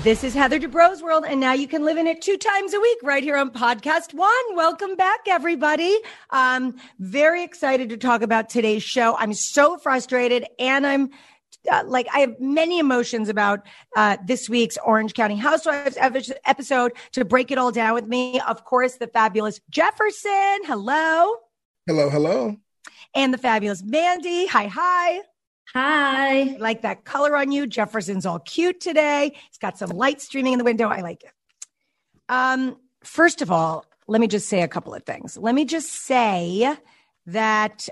This is Heather Dubrow's World, and now you can live in it 2 times a week right here on Podcast One. Welcome back, everybody. Very excited to talk about today's show. I'm so frustrated, and I'm I have many emotions about this week's Orange County Housewives episode. To break it all down with me, of course, the fabulous Jefferson. Hello. Hello, hello. And the fabulous Mandy. Hi, hi. Hi. I like that color on you. Jefferson's all cute today. He's got some light streaming in the window. I like it. First of all, let me just say a couple of things. Let me just say that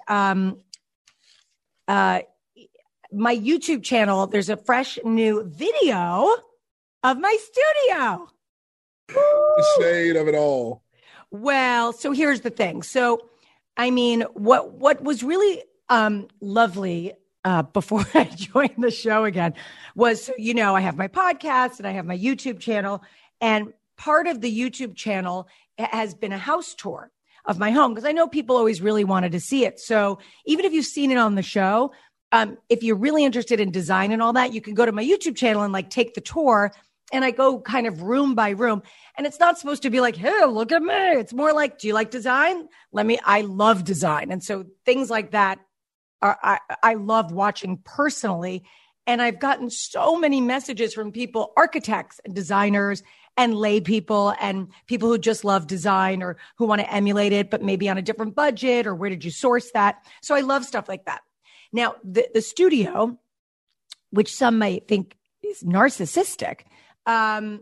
my YouTube channel, there's a fresh new video of my studio. The shade of it all. Well, so here's the thing. So, I mean, what was really lovely before I joined the show again was, I have my podcast and I have my YouTube channel, and part of the YouTube channel has been a house tour of my home because I know people always really wanted to see it. So even if you've seen it on the show, if you're really interested in design and all that, you can go to my YouTube channel and take the tour. And I go kind of room by room, and it's not supposed to be like, hey, look at me. It's more like, do you like design? I love design. And so things like that I love watching personally. And I've gotten so many messages from people, architects and designers and lay people and people who just love design or who want to emulate it, but maybe on a different budget, or where did you source that? So I love stuff like that. Now, the studio, which some might think is narcissistic, I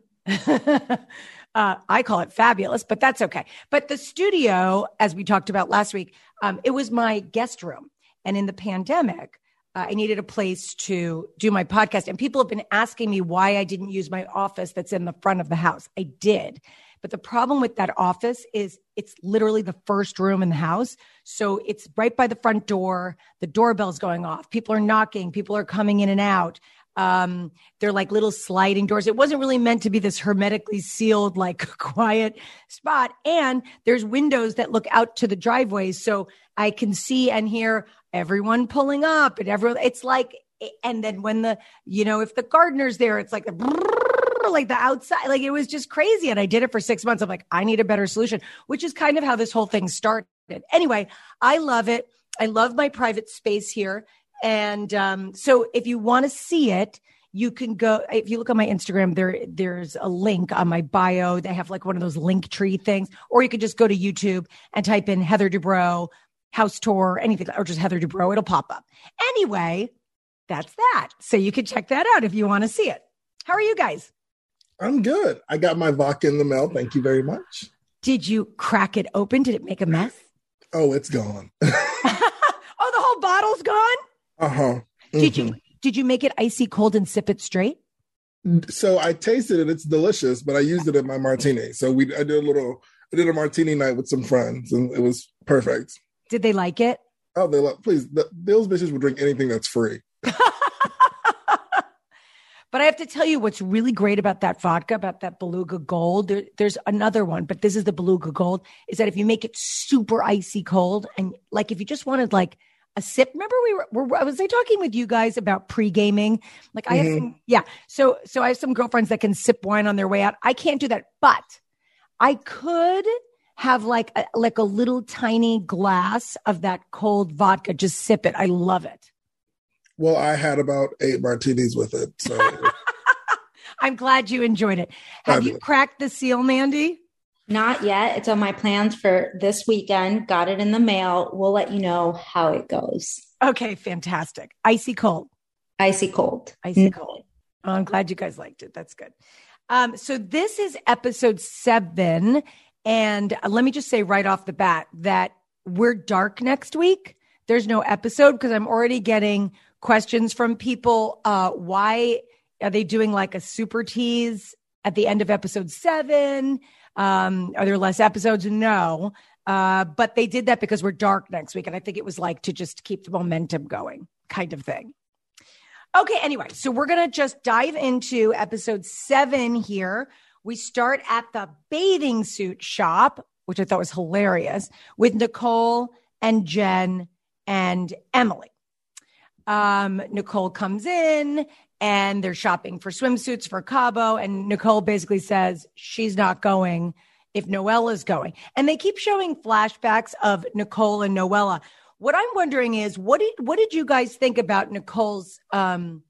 call it fabulous, but that's okay. But the studio, as we talked about last week, it was my guest room. And in the pandemic, I needed a place to do my podcast. And people have been asking me why I didn't use my office that's in the front of the house. I did. But the problem with that office is it's literally the first room in the house. So it's right by the front door. The doorbell's going off. People are knocking. People are coming in and out. They're like little sliding doors. It wasn't really meant to be this hermetically sealed, quiet spot. And there's windows that look out to the driveways. So I can see and hear everyone pulling up and it's like, and then when if the gardener's there, it's like the outside, it was just crazy. And I did it for 6 months. I'm like, I need a better solution, which is kind of how this whole thing started. Anyway, I love it. I love my private space here. And so if you want to see it, you can go, if you look on my Instagram, there's a link on my bio. They have one of those link tree things, or you could just go to YouTube and type in Heather Dubrow house tour, anything, or just Heather Dubrow. It'll pop up. Anyway, that's that. So you can check that out if you want to see it. How are you guys? I'm good. I got my vodka in the mail. Thank you very much. Did you crack it open? Did it make a mess? Oh, it's gone. Oh, the whole bottle's gone? Uh-huh. Mm-hmm. Did you make it icy cold and sip it straight? So I tasted it. It's delicious, but I used it in my martini. So I did a martini night with some friends, and it was perfect. Did they like it? Oh, they love. Please, those bitches will drink anything that's free. But I have to tell you what's really great about that vodka, about that Beluga Gold. There's another one, but this is the Beluga Gold, is that if you make it super icy cold, and if you just wanted a sip. Remember was I talking with you guys about pre-gaming? I have some, yeah. So I have some girlfriends that can sip wine on their way out. I can't do that, but I could have a little tiny glass of that cold vodka. Just sip it. I love it. Well, I had about 8 martinis with it. So I'm glad you enjoyed it. Have you cracked the seal, Mandy? Not yet. It's on my plans for this weekend. Got it in the mail. We'll let you know how it goes. Okay, fantastic. Icy cold. Icy cold. Icy cold. Oh, I'm glad you guys liked it. That's good. So this is episode 7. And let me just say right off the bat that we're dark next week. There's no episode because I'm already getting questions from people. Why are they doing a super tease at the end of episode 7? Are there less episodes? No. But they did that because we're dark next week. And I think it was to just keep the momentum going kind of thing. Okay. Anyway, so we're going to just dive into episode 7 here. We start at the bathing suit shop, which I thought was hilarious, with Nicole and Jen and Emily. Nicole comes in and they're shopping for swimsuits for Cabo. And Nicole basically says she's not going if Noella's going. And they keep showing flashbacks of Nicole and Noella. What I'm wondering is, what did you guys think about Nicole's, phone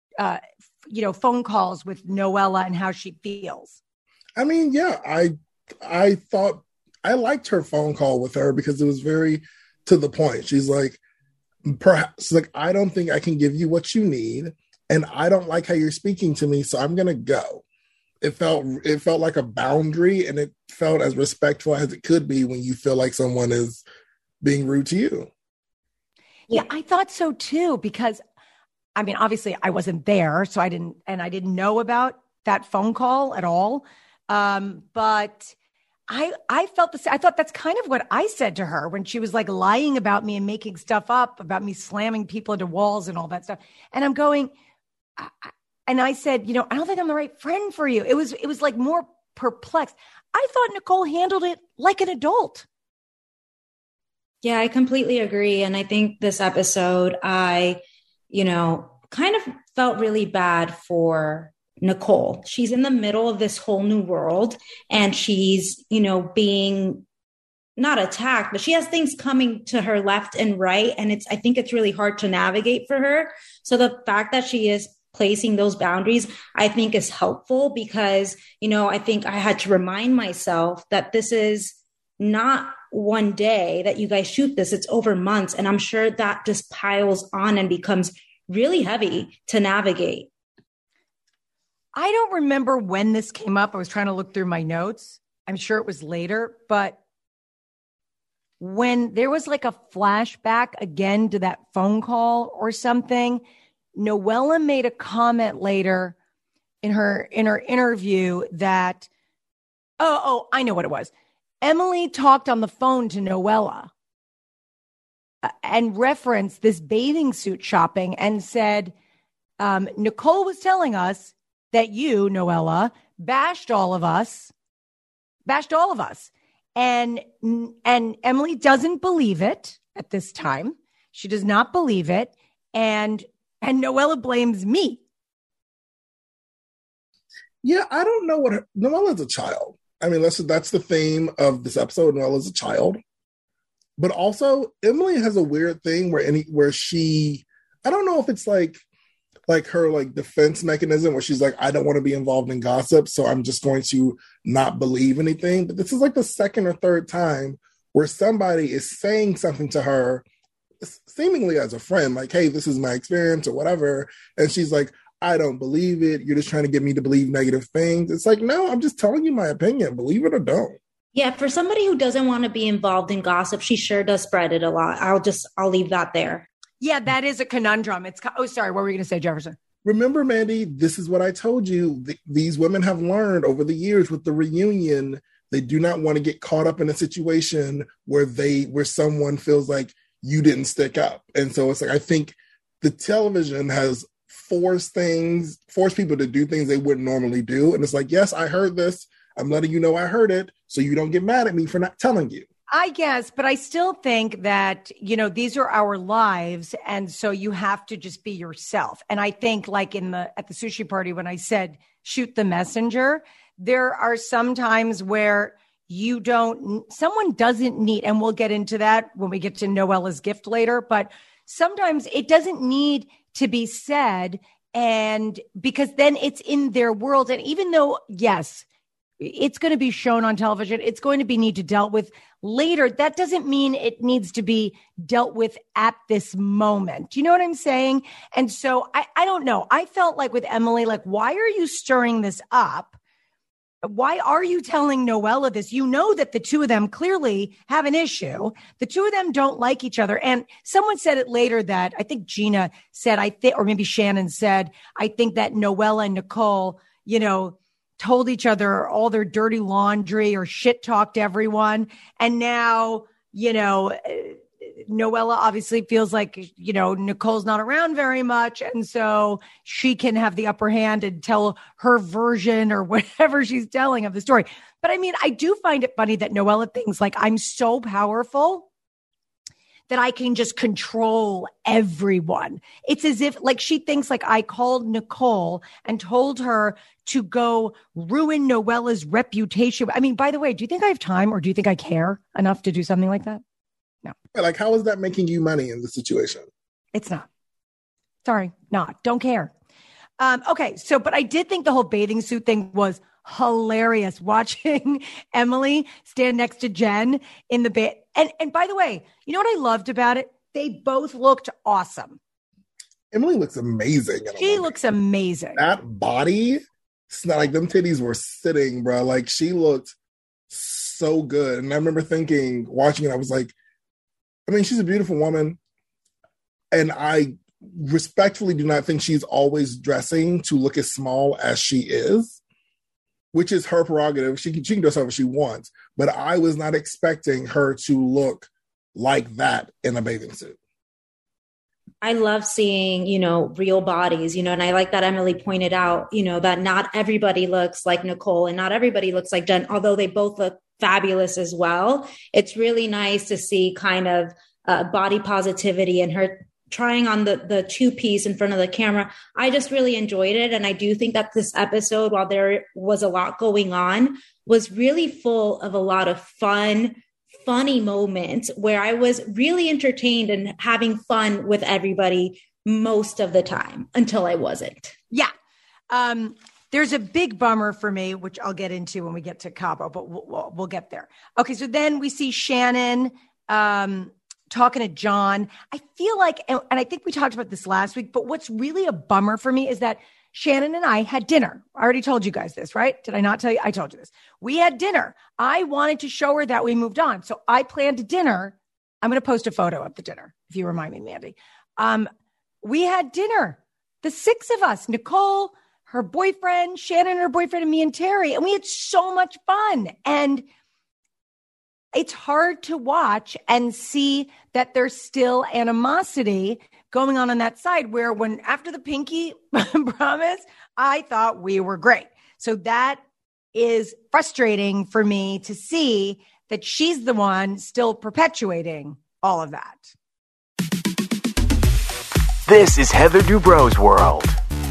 calls with Noella and how she feels? I mean, yeah, I thought I liked her phone call with her because it was very to the point. She's like, perhaps like, I don't think I can give you what you need, and I don't like how you're speaking to me, so I'm gonna go. It felt like a boundary, and it felt as respectful as it could be when you feel like someone is being rude to you. Yeah, I thought so too, because I mean, obviously I wasn't there, so I didn't know about that phone call at all. But I felt the same. I thought that's kind of what I said to her when she was like lying about me and making stuff up about me slamming people into walls and all that stuff. And I'm going, and I said, I don't think I'm the right friend for you. It was like more perplexed. I thought Nicole handled it like an adult. Yeah, I completely agree. And I think this episode, I kind of felt really bad for Nicole. She's in the middle of this whole new world, and she's, being not attacked, but she has things coming to her left and right. And I think it's really hard to navigate for her. So the fact that she is placing those boundaries, I think is helpful because, I think I had to remind myself that this is not one day that you guys shoot this, it's over months. And I'm sure that just piles on and becomes really heavy to navigate. I don't remember when this came up. I was trying to look through my notes. I'm sure it was later, but when there was like a flashback again to that phone call or something, Noella made a comment later in her interview that, I know what it was. Emily talked on the phone to Noella and referenced this bathing suit shopping and said, Nicole was telling us that you, Noella, bashed all of us. And Emily doesn't believe it at this time. She does not believe it. And Noella blames me. Yeah, I don't know Noella's a child. I mean, that's the theme of this episode. Noella's a child. But also, Emily has a weird thing where she, I don't know if it's like her like defense mechanism where she's like, I don't want to be involved in gossip, so I'm just going to not believe anything. But this is like the second or third time where somebody is saying something to her, seemingly as a friend, like, hey, this is my experience or whatever. And she's like, I don't believe it. You're just trying to get me to believe negative things. It's like, no, I'm just telling you my opinion. Believe it or don't. Yeah, for somebody who doesn't want to be involved in gossip, she sure does spread it a lot. I'll leave that there. Yeah, that is a conundrum. Sorry, what were you going to say, Jefferson? Remember, Mandy, this is what I told you. These women have learned over the years with the reunion, they do not want to get caught up in a situation where someone feels like you didn't stick up. And so it's like, I think the television has forced people to do things they wouldn't normally do. And it's like, yes, I heard this. I'm letting you know I heard it, so you don't get mad at me for not telling you. I guess, but I still think that, these are our lives. And so you have to just be yourself. And I think like at the sushi party, when I said, shoot the messenger, there are some times where someone doesn't need, and we'll get into that when we get to Noella's gift later, but sometimes it doesn't need to be said. And because then it's in their world. And even though, yes, it's going to be shown on television, it's going to need to dealt with later. That doesn't mean it needs to be dealt with at this moment. Do you know what I'm saying? And so I don't know. I felt like with Emily, like, why are you stirring this up? Why are you telling Noella this? You know that the two of them clearly have an issue. The two of them don't like each other. And someone said it later that I think Gina said, or maybe Shannon said, I think that Noella and Nicole, told each other all their dirty laundry or shit talked everyone. And now, Noella obviously feels like, Nicole's not around very much. And so she can have the upper hand and tell her version or whatever she's telling of the story. But I mean, I do find it funny that Noella thinks like I'm so powerful that I can just control everyone. It's as if like she thinks like I called Nicole and told her to go ruin Noella's reputation. I mean, by the way, do you think I have time or do you think I care enough to do something like that? No. Like, how is that making you money in this situation? It's not. Sorry, not. Don't care. Okay, so, but I did think the whole bathing suit thing was hilarious. Watching Emily stand next to Jen in the bed. And by the way, you know what I loved about it? They both looked awesome. Emily looks amazing. She looks amazing. That body, it's not like them titties were sitting, bro. Like, she looked so good. And I remember thinking, watching it, I was like, I mean, she's a beautiful woman. And I respectfully do not think she's always dressing to look as small as she is, which is her prerogative. She can dress however she wants. But I was not expecting her to look like that in a bathing suit. I love seeing, real bodies, and I like that Emily pointed out, that not everybody looks like Nicole and not everybody looks like Jen, although they both look fabulous as well. It's really nice to see kind of body positivity and her trying on the two-piece in front of the camera. I just really enjoyed it. And I do think that this episode, while there was a lot going on, was really full of a lot of funny moments where I was really entertained and having fun with everybody most of the time until I wasn't. Yeah. There's a big bummer for me, which I'll get into when we get to Cabo, but we'll get there. Okay. So then we see Shannon, talking to John. I feel like, and I think we talked about this last week, but what's really a bummer for me is that Shannon and I had dinner. I already told you guys this, right? Did I not tell you? I told you this. We had dinner. I wanted to show her that we moved on. So I planned a dinner. I'm going to post a photo of the dinner, if you remind me, Mandy. We had dinner, the six of us, Nicole, her boyfriend, Shannon, her boyfriend, and me and Terry. And we had so much fun. And it's hard to watch and see that there's still animosity going on that side where when after the pinky promise, I thought we were great. So that is frustrating for me to see that she's the one still perpetuating all of that. This is Heather Dubrow's World.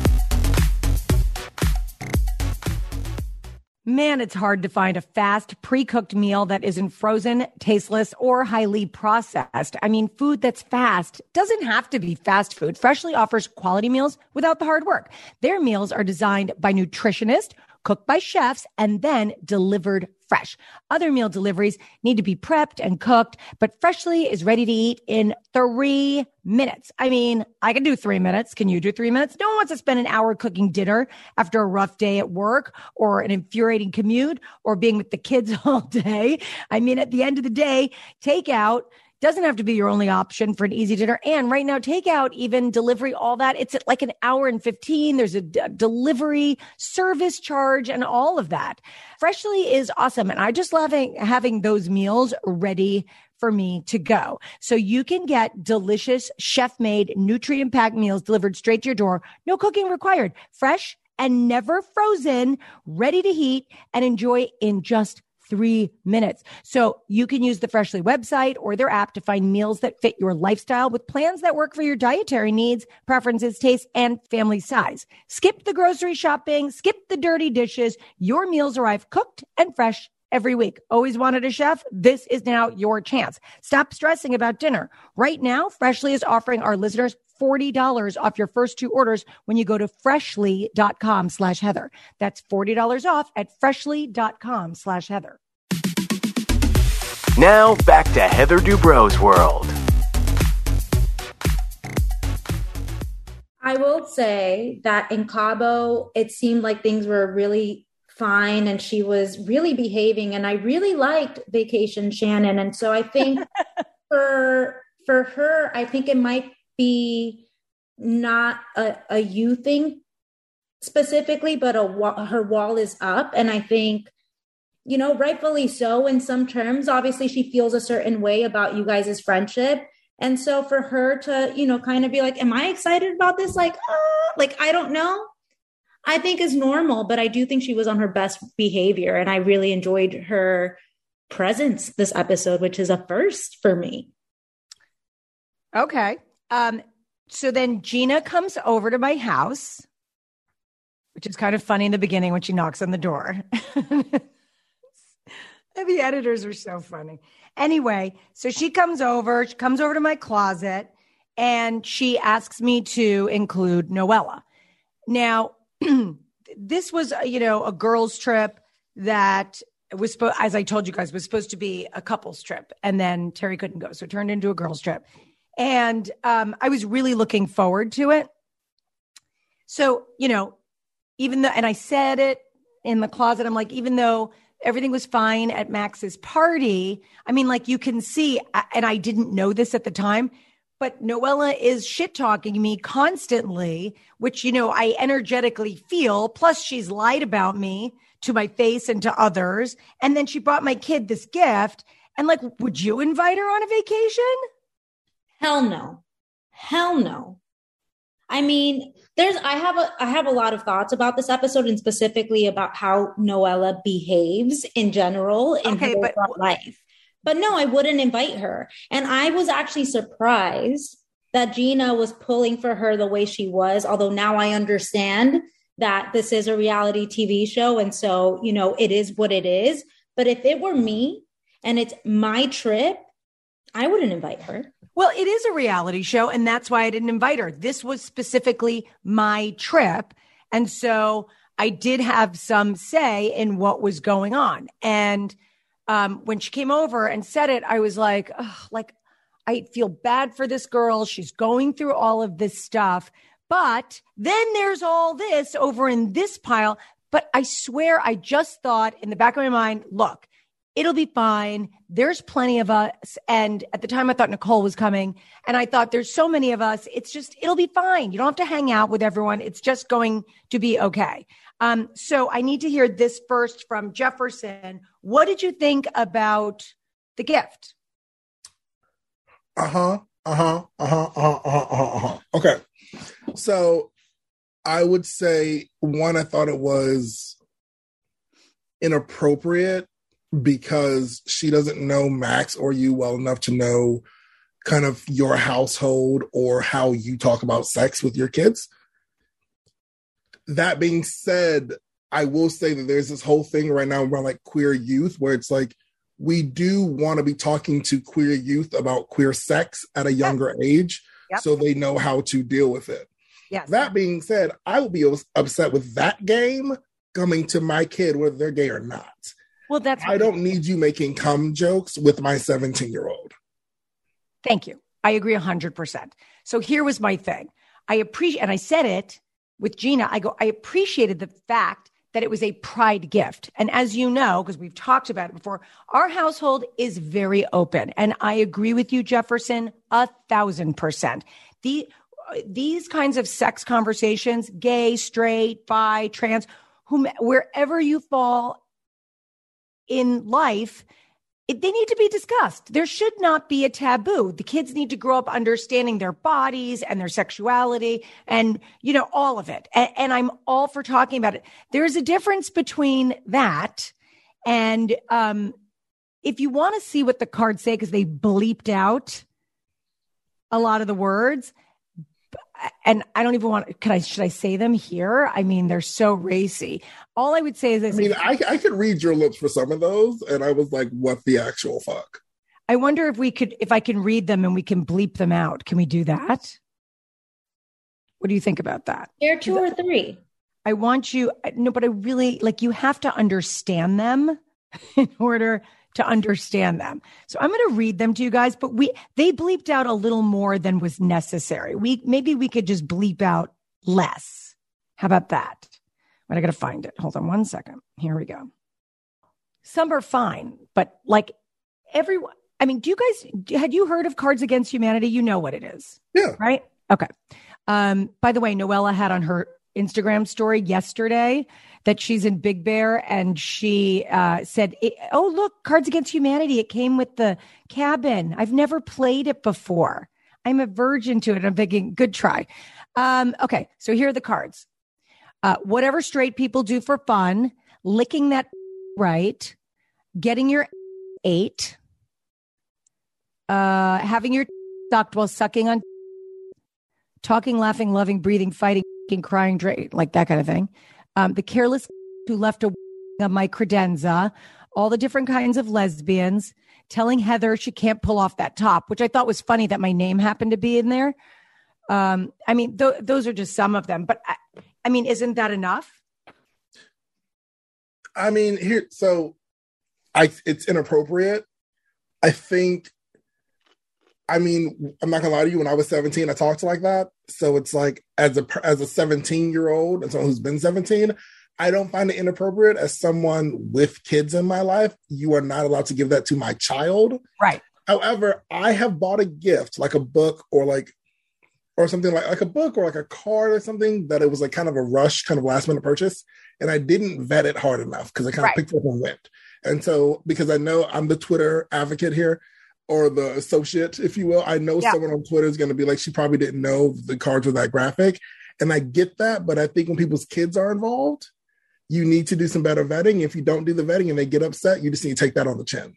Man, it's hard to find a fast, pre-cooked meal that isn't frozen, tasteless, or highly processed. I mean, food that's fast doesn't have to be fast food. Freshly offers quality meals without the hard work. Their meals are designed by nutritionists, cooked by chefs, and then delivered fresh. Other meal deliveries need to be prepped and cooked, but Freshly is ready to eat in 3 minutes. I mean, I can do 3 minutes. Can you do 3 minutes? No one wants to spend an hour cooking dinner after a rough day at work or an infuriating commute or being with the kids all day. I mean, at the end of the day, takeout doesn't have to be your only option for an easy dinner. And right now, takeout, even delivery, all that, it's at like an hour and 15. There's a delivery service charge and all of that. Freshly is awesome. And I just love having those meals ready for me to go. So you can get delicious, chef-made, nutrient-packed meals delivered straight to your door. No cooking required. Fresh and never frozen, ready to heat and enjoy in just 3 minutes. So you can use the Freshly website or their app to find meals that fit your lifestyle with plans that work for your dietary needs, preferences, tastes, and family size. Skip the grocery shopping, skip the dirty dishes. Your meals arrive cooked and fresh every week. Always wanted a chef? This is now your chance. Stop stressing about dinner. Right now, Freshly is offering our listeners $40 off your first 2 orders when you go to freshly.com/Heather. That's $40 off at freshly.com/Heather. Now back to Heather Dubrow's World. I will say that in Cabo, it seemed like things were really fine and she was really behaving, and I really liked Vacation Shannon. And so I think for her, I think it might be not a you thing specifically, but her wall is up. And I think, rightfully so in some terms. Obviously, she feels a certain way about you guys' friendship. And so for her to, kind of be like, am I excited about this? Like, I don't know. I think is normal, but I do think she was on her best behavior. And I really enjoyed her presence this episode, which is a first for me. Okay. So then Gina comes over to my house, which is kind of funny in the beginning when she knocks on the door. The editors are so funny. Anyway, so she comes over to my closet, and she asks me to include Noella. Now, this was, a girls' trip that was, as I told you guys, was supposed to be a couples trip. And then Terry couldn't go. So it turned into a girls' trip. And I was really looking forward to it. So, even though, and I said it in the closet, I'm like, even though everything was fine at Max's party, I mean, like you can see, and I didn't know this at the time, but Noella is shit talking me constantly, which, I energetically feel. Plus she's lied about me to my face and to others. And then she brought my kid this gift. And like, would you invite her on a vacation? Hell no. Hell no. I mean, I have a lot of thoughts about this episode, and specifically about how Noella behaves in general in her life. But no, I wouldn't invite her. And I was actually surprised that Gina was pulling for her the way she was, although now I understand that this is a reality TV show. And so, it is what it is. But if it were me and it's my trip, I wouldn't invite her. Well, it is a reality show, and that's why I didn't invite her. This was specifically my trip. And so I did have some say in what was going on. And when she came over and said it, I was like, I feel bad for this girl. She's going through all of this stuff. But then there's all this over in this pile. But I swear, I just thought in the back of my mind, look, it'll be fine. There's plenty of us. And at the time I thought Nicole was coming, and I thought there's so many of us. It'll be fine. You don't have to hang out with everyone. It's just going to be okay. So I need to hear this first from Jefferson. What did you think about the gift? Okay. So I would say, one, I thought it was inappropriate because she doesn't know Max or you well enough to know kind of your household or how you talk about sex with your kids. That being said, I will say that there's this whole thing right now around like queer youth, where it's like, we do want to be talking to queer youth about queer sex at a younger age, so they know how to deal with it. Yes. That being said, I would be upset with that game coming to my kid, whether they're gay or not. Well, I don't need you making cum jokes with my 17-year-old. Thank you. I agree 100%. So here was my thing. I appreciate, and I said it with Gina, I appreciated the fact that it was a pride gift. And as you know, because we've talked about it before, our household is very open. And I agree with you, Jefferson, 1,000%. These kinds of sex conversations, gay, straight, bi, trans, wherever you fall in life, they need to be discussed. There should not be a taboo. The kids need to grow up understanding their bodies and their sexuality and, all of it. And I'm all for talking about it. There's a difference between that and if you want to see what the cards say, because they bleeped out a lot of the words, and I don't even want, should I say them here? I mean, they're so racy. All I would say is this. I could read your lips for some of those. And I was like, what the actual fuck? I wonder if I can read them and we can bleep them out. Can we do that? What do you think about that? There are 2 or 3. I want you, no, but I really you have to understand them in order to understand them. So I'm going to read them to you guys, but they bleeped out a little more than was necessary. Maybe we could just bleep out less. How about that? But I got to find it. Hold on one second. Here we go. Some are fine, but everyone, I mean, had you heard of Cards Against Humanity? You know what it is. Yeah. Right? Okay. By the way, Noella had on her Instagram story yesterday that she's in Big Bear, and she said, oh, look, Cards Against Humanity. It came with the cabin. I've never played it before. I'm a virgin to it. I'm thinking, good try. Okay, so here are the cards. Whatever straight people do for fun, licking that right, getting your 8, having your Docked while sucking on, talking, laughing, loving, breathing, fighting, crying, like that kind of thing. The careless who left a on my credenza, all the different kinds of lesbians, telling Heather she can't pull off that top, which I thought was funny that my name happened to be in there. I mean, those are just some of them, but I mean, isn't that enough? I mean, it's inappropriate. I think, I mean, I'm not gonna lie to you, when I was 17, I talked like that. So it's like, as a 17-year-old and someone who's been 17, I don't find it inappropriate. As someone with kids in my life, you are not allowed to give that to my child. Right. However, I have bought a gift, like a book or something like a book or like a card or something, that it was like kind of a rush, kind of last minute purchase. And I didn't vet it hard enough because I kind of picked it up and went. And so, because I know I'm the Twitter advocate here, or the associate, if you will, I know someone on Twitter is going to be like, she probably didn't know the cards were that graphic. And I get that. But I think when people's kids are involved, you need to do some better vetting. If you don't do the vetting and they get upset, you just need to take that on the chin.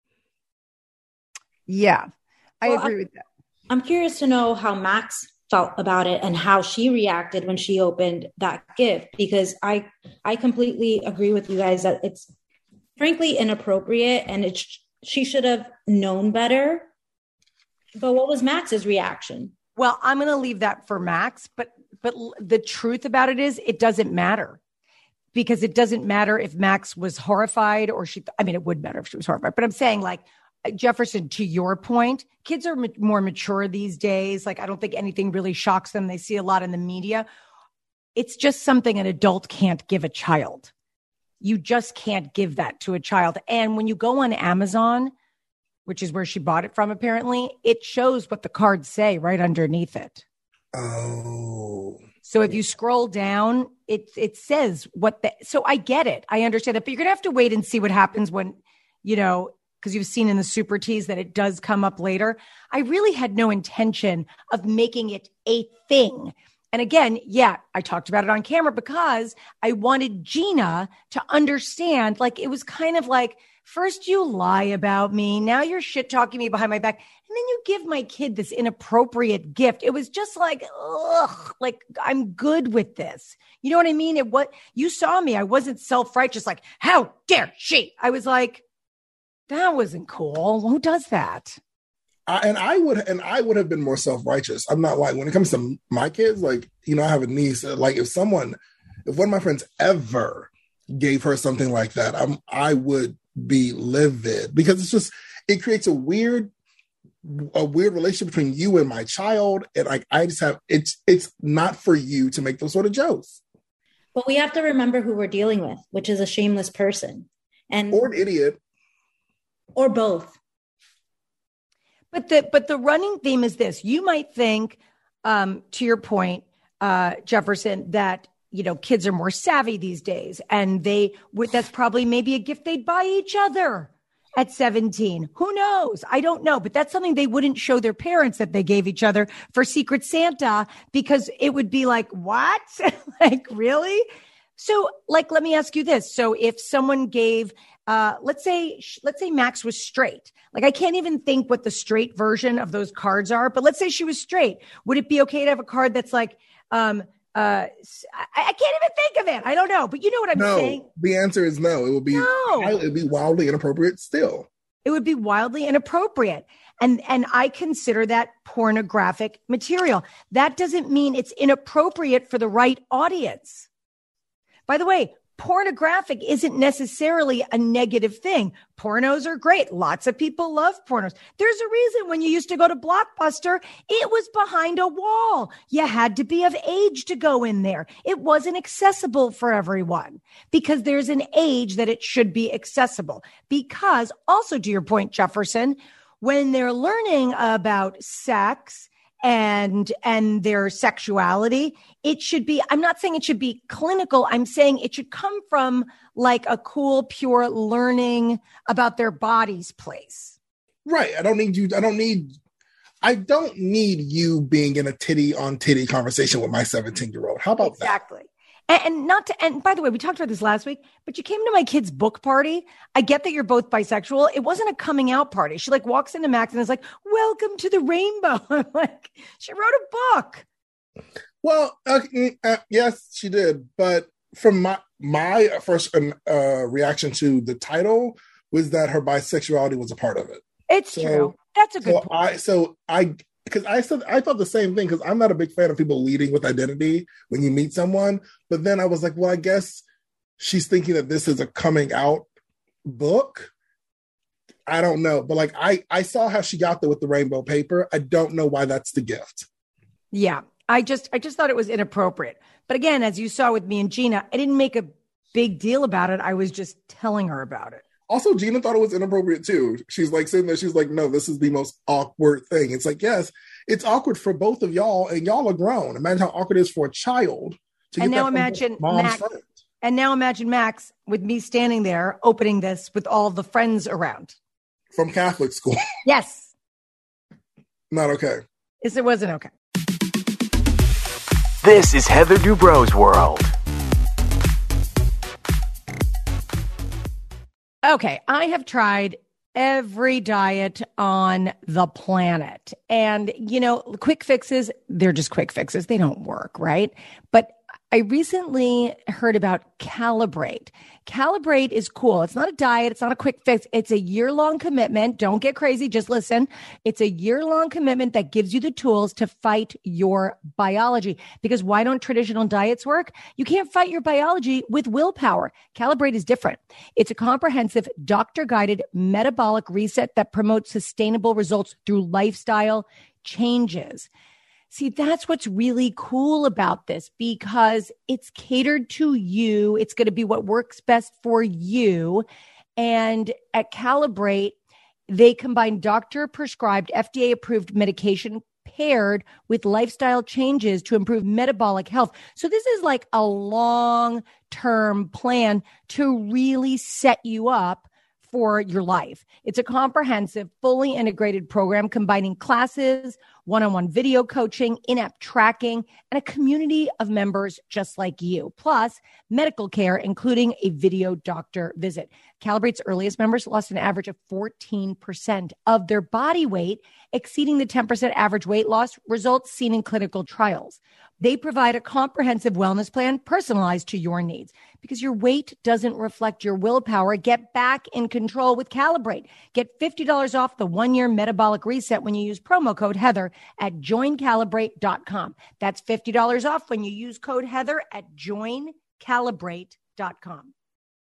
Yeah, I agree with that. I'm curious to know how Max felt about it and how she reacted when she opened that gift, because I completely agree with you guys that it's frankly inappropriate and she should have known better. But what was Max's reaction? Well, I'm going to leave that for Max, but the truth about it is it doesn't matter. Because it doesn't matter if Max was horrified or it would matter if she was horrified. But I'm saying, like, Jefferson, to your point, kids are more mature these days. Like, I don't think anything really shocks them. They see a lot in the media. It's just something an adult can't give a child. You just can't give that to a child. And when you go on Amazon, which is where she bought it from, apparently, it shows what the cards say right underneath it. Oh. So if you scroll down, it says so I get it. I understand that, but you're going to have to wait and see what happens when, because you've seen in the Super Teas that it does come up later. I really had no intention of making it a thing. And again, I talked about it on camera because I wanted Gina to understand, like, it was kind of like, first you lie about me, now you're shit talking me behind my back, and then you give my kid this inappropriate gift. It was just like, ugh, like, I'm good with this. You know what I mean? You saw me. I wasn't self-righteous, like, how dare she? I was like, that wasn't cool. Who does that? I would have been more self-righteous. I'm not lying. When it comes to my kids, like, I have a niece. Like, if one of my friends ever gave her something like that, I would be livid, because it creates a weird relationship between you and my child. And like, it's not for you to make those sort of jokes. But we have to remember who we're dealing with, which is a shameless person, or an idiot, or both. But the running theme is this. You might think, to your point, Jefferson, that, kids are more savvy these days, and that's probably maybe a gift they'd buy each other at 17. Who knows? I don't know. But that's something they wouldn't show their parents that they gave each other for Secret Santa, because it would be like, what? Like, really? So, like, let me ask you this. So if someone gave, let's say Max was straight. Like, I can't even think what the straight version of those cards are, but let's say she was straight. Would it be okay to have a card that's like, I can't even think of it. I don't know, but you know what I'm saying? The answer is no. It would be wildly inappropriate still. It would be wildly inappropriate. And I consider that pornographic material. That doesn't mean it's inappropriate for the right audience. By the way, pornographic isn't necessarily a negative thing. Pornos are great. Lots of people love pornos. There's a reason when you used to go to Blockbuster, it was behind a wall. You had to be of age to go in there. It wasn't accessible for everyone, because there's an age that it should be accessible. Because also, to your point, Jefferson, when they're learning about sex and their sexuality, it should be, I'm not saying it should be clinical. I'm saying it should come from like a cool, pure learning about their body's place. Right. I don't need you being in a titty on titty conversation with my 17-year-old. How about that? Exactly. And not to, and by the way, we talked about this last week, but you came to my kid's book party. I get that you're both bisexual. It wasn't a coming out party. She like walks into Max and is like, welcome to the rainbow. I'm like, she wrote a book. Well, yes, she did. But from my first reaction to the title was that her bisexuality was a part of it. It's true. That's a good point. Because I thought the same thing, because I'm not a big fan of people leading with identity when you meet someone. But then I was like, well, I guess she's thinking that this is a coming out book. I don't know. But like, I saw how she got there with the rainbow paper. I don't know why that's the gift. Yeah. I just thought it was inappropriate. But again, as you saw with me and Gina, I didn't make a big deal about it. I was just telling her about it. Also, Gina thought it was inappropriate too. She's like sitting there. She's like, no, this is the most awkward thing. It's like, yes, it's awkward for both of y'all, and y'all are grown. Imagine how awkward it is for a child to and get now that imagine from mom's Max, friend. And now imagine Max with me standing there opening this with all the friends around. From Catholic school. Yes. Not okay. Yes, it wasn't okay. This is Heather Dubrow's World. Okay, I have tried every diet on the planet. And, you know, quick fixes, they're just quick fixes. They don't work, right? But I recently heard about Calibrate. Calibrate is cool. It's not a diet. It's not a quick fix. It's a year-long commitment. Don't get crazy. Just listen. It's a year-long commitment that gives you the tools to fight your biology. Because why don't traditional diets work? You can't fight your biology with willpower. Calibrate is different. It's a comprehensive, doctor-guided metabolic reset that promotes sustainable results through lifestyle changes. See, that's what's really cool about this, because it's catered to you. It's going to be what works best for you. And at Calibrate, they combine doctor-prescribed, FDA-approved medication paired with lifestyle changes to improve metabolic health. So this is like a long-term plan to really set you up for your life. It's a comprehensive, fully integrated program combining classes, one-on-one video coaching, in-app tracking, and a community of members just like you, plus medical care, including a video doctor visit. Calibrate's earliest members lost an average of 14% of their body weight, exceeding the 10% average weight loss results seen in clinical trials. They provide a comprehensive wellness plan personalized to your needs. Because your weight doesn't reflect your willpower, get back in control with Calibrate. Get $50 off the 1-year metabolic reset when you use promo code Heather at joincalibrate.com. That's $50 off when you use code Heather at joincalibrate.com.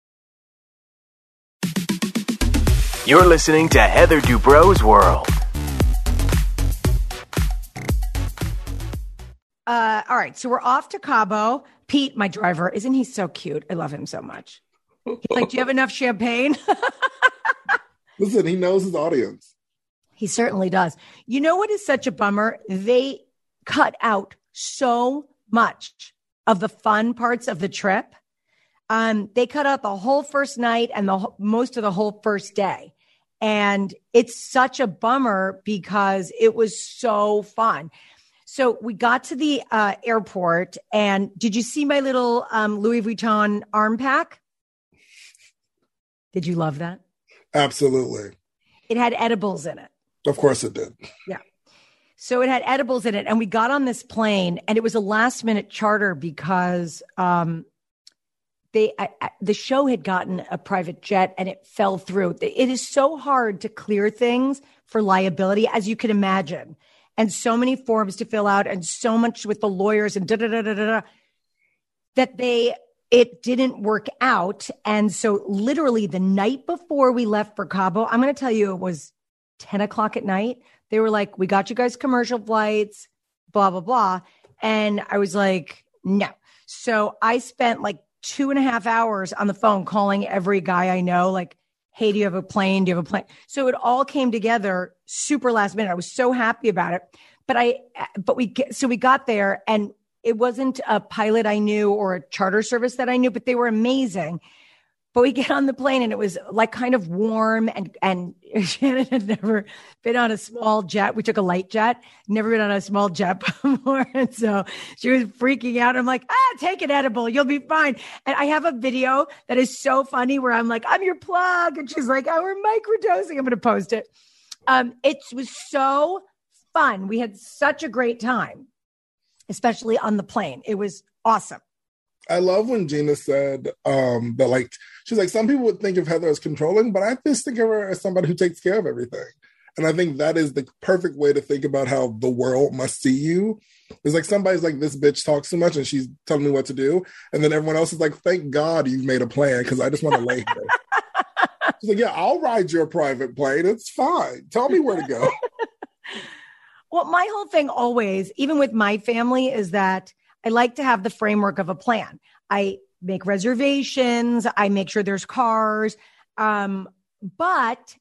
You're listening to Heather Dubrow's World. All right, so we're off to Cabo. Pete, my driver, isn't he so cute? I love him so much. He's like, do you have enough champagne? Listen, he knows his audience. He certainly does. You know what is such a bummer? They cut out so much of the fun parts of the trip. They cut out the whole first night and most of the whole first day. And it's such a bummer because it was so fun. So we got to the airport, and did you see my little Louis Vuitton arm pack? Did you love that? Absolutely. It had edibles in it. Of course it did. Yeah. So it had edibles in it, and we got on this plane, and it was a last-minute charter because the show had gotten a private jet, and it fell through. It is so hard to clear things for liability, as you can imagine. And so many forms to fill out and so much with the lawyers and that it didn't work out. And so literally the night before we left for Cabo, I'm going to tell you, it was 10 o'clock at night. They were like, we got you guys commercial flights, blah, blah, blah. And I was like, no. So I spent like 2.5 hours on the phone calling every guy I know, like, hey, do you have a plane? Do you have a plane? So it all came together super last minute. I was so happy about it. But we got there, and it wasn't a pilot I knew or a charter service that I knew, but they were amazing. But we get on the plane and it was like kind of warm and Shannon had never been on a small jet. We took a light jet, never been on a small jet before. And so she was freaking out. I'm like, take an edible. You'll be fine. And I have a video that is so funny where I'm like, I'm your plug. And she's like, we're microdosing. I'm going to post it. It was so fun. We had such a great time, especially on the plane. It was awesome. I love when Gina said that, like, she's like, some people would think of Heather as controlling, but I just think of her as somebody who takes care of everything. And I think that is the perfect way to think about how the world must see you. It's like somebody's like, this bitch talks too much and she's telling me what to do. And then everyone else is like, thank God you've made a plan because I just want to lay here. She's like, yeah, I'll ride your private plane. It's fine. Tell me where to go. Well, my whole thing always, even with my family, is that I like to have the framework of a plan. I make reservations. I make sure there's cars. But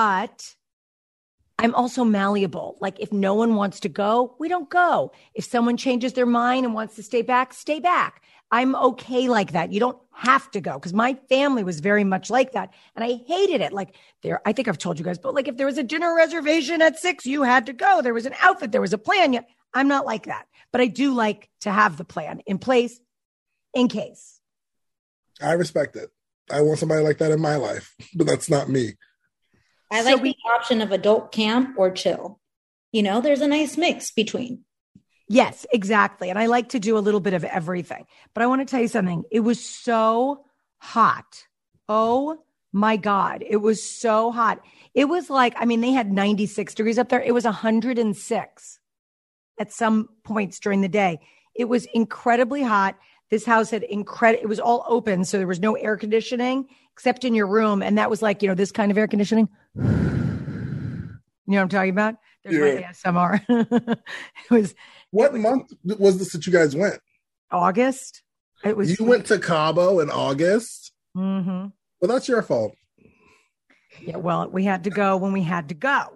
I'm also malleable. Like if no one wants to go, we don't go. If someone changes their mind and wants to stay back, stay back. I'm okay like that. You don't have to go because my family was very much like that. And I hated it. Like I think I've told you guys, but like if there was a dinner reservation at 6, you had to go. There was an outfit. There was a plan. Yet I'm not like that. But I do like to have the plan in place in case. I respect it. I want somebody like that in my life, but that's not me. I like the option of adult camp or chill. You know, there's a nice mix between. Yes, exactly. And I like to do a little bit of everything. But I want to tell you something. It was so hot. Oh my God. It was so hot. It was like, I mean, they had 96 degrees up there. It was 106 at some points during the day. It was incredibly hot. This house had it was all open. So there was no air conditioning except in your room. And that was like, this kind of air conditioning. You know what I'm talking about? There's my ASMR. What month was this that you guys went? August. It was. You went to Cabo in August? Mm-hmm. Well, that's your fault. Yeah, well, we had to go when we had to go.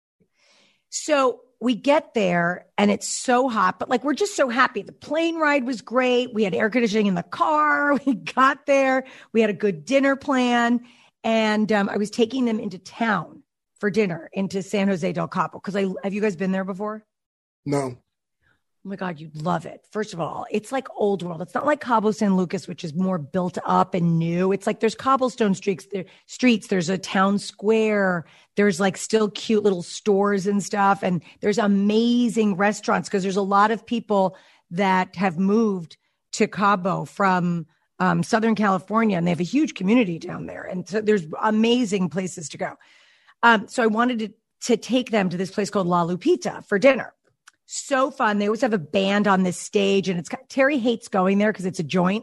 So we get there and it's so hot, but like, we're just so happy. The plane ride was great. We had air conditioning in the car. We got there. We had a good dinner plan. And I was taking them into town for dinner into San Jose del Cabo. Have you guys been there before? No. Oh my God, you'd love it. First of all, it's like old world. It's not like Cabo San Lucas, which is more built up and new. It's like there's cobblestone streets. There's a town square. There's like still cute little stores and stuff. And there's amazing restaurants because there's a lot of people that have moved to Cabo from Southern California, and they have a huge community down there. And so there's amazing places to go. So I wanted to take them to this place called La Lupita for dinner. So fun. They always have a band on this stage, and Terry hates going there because it's a joint.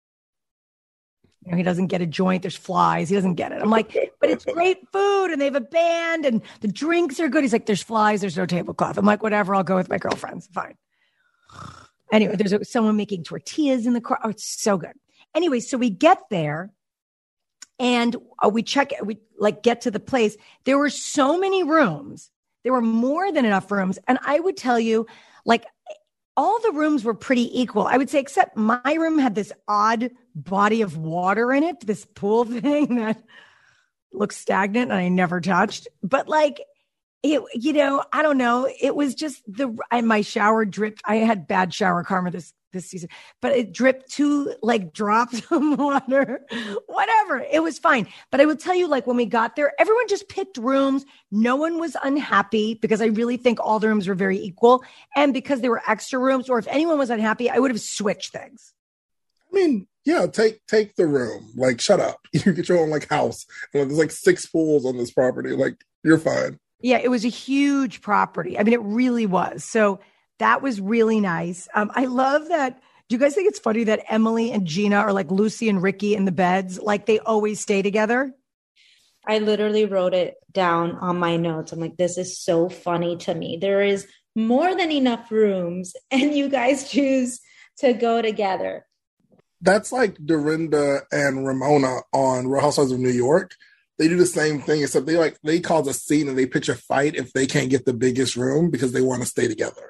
He doesn't get a joint. There's flies. He doesn't get it. I'm like, but it's great food, and they have a band, and the drinks are good. He's like, there's flies. There's no tablecloth. I'm like, whatever. I'll go with my girlfriends. Fine. Anyway, there's someone making tortillas in the car. Oh, it's so good. Anyway, so we get there. And we get to the place. There were so many rooms. There were more than enough rooms. And I would tell you, like, all the rooms were pretty equal. I would say, except my room had this odd body of water in it, this pool thing that looks stagnant and I never touched. But like, it, I don't know. It was just my shower dripped. I had bad shower karma this season, but it dripped 2 like drops of water, whatever. It was fine. But I will tell you, like when we got there, everyone just picked rooms. No one was unhappy because I really think all the rooms were very equal. And because there were extra rooms, or if anyone was unhappy, I would have switched things. I mean, yeah, take the room. Like, shut up. You get your own like house. And there's like 6 pools on this property. Like, you're fine. Yeah, it was a huge property. I mean, it really was. So that was really nice. I love that. Do you guys think it's funny that Emily and Gina are like Lucy and Ricky in the beds? Like they always stay together? I literally wrote it down on my notes. I'm like, this is so funny to me. There is more than enough rooms and you guys choose to go together. That's like Dorinda and Ramona on Real Housewives of New York. They do the same thing, except they cause a scene and they pitch a fight if they can't get the biggest room because they want to stay together.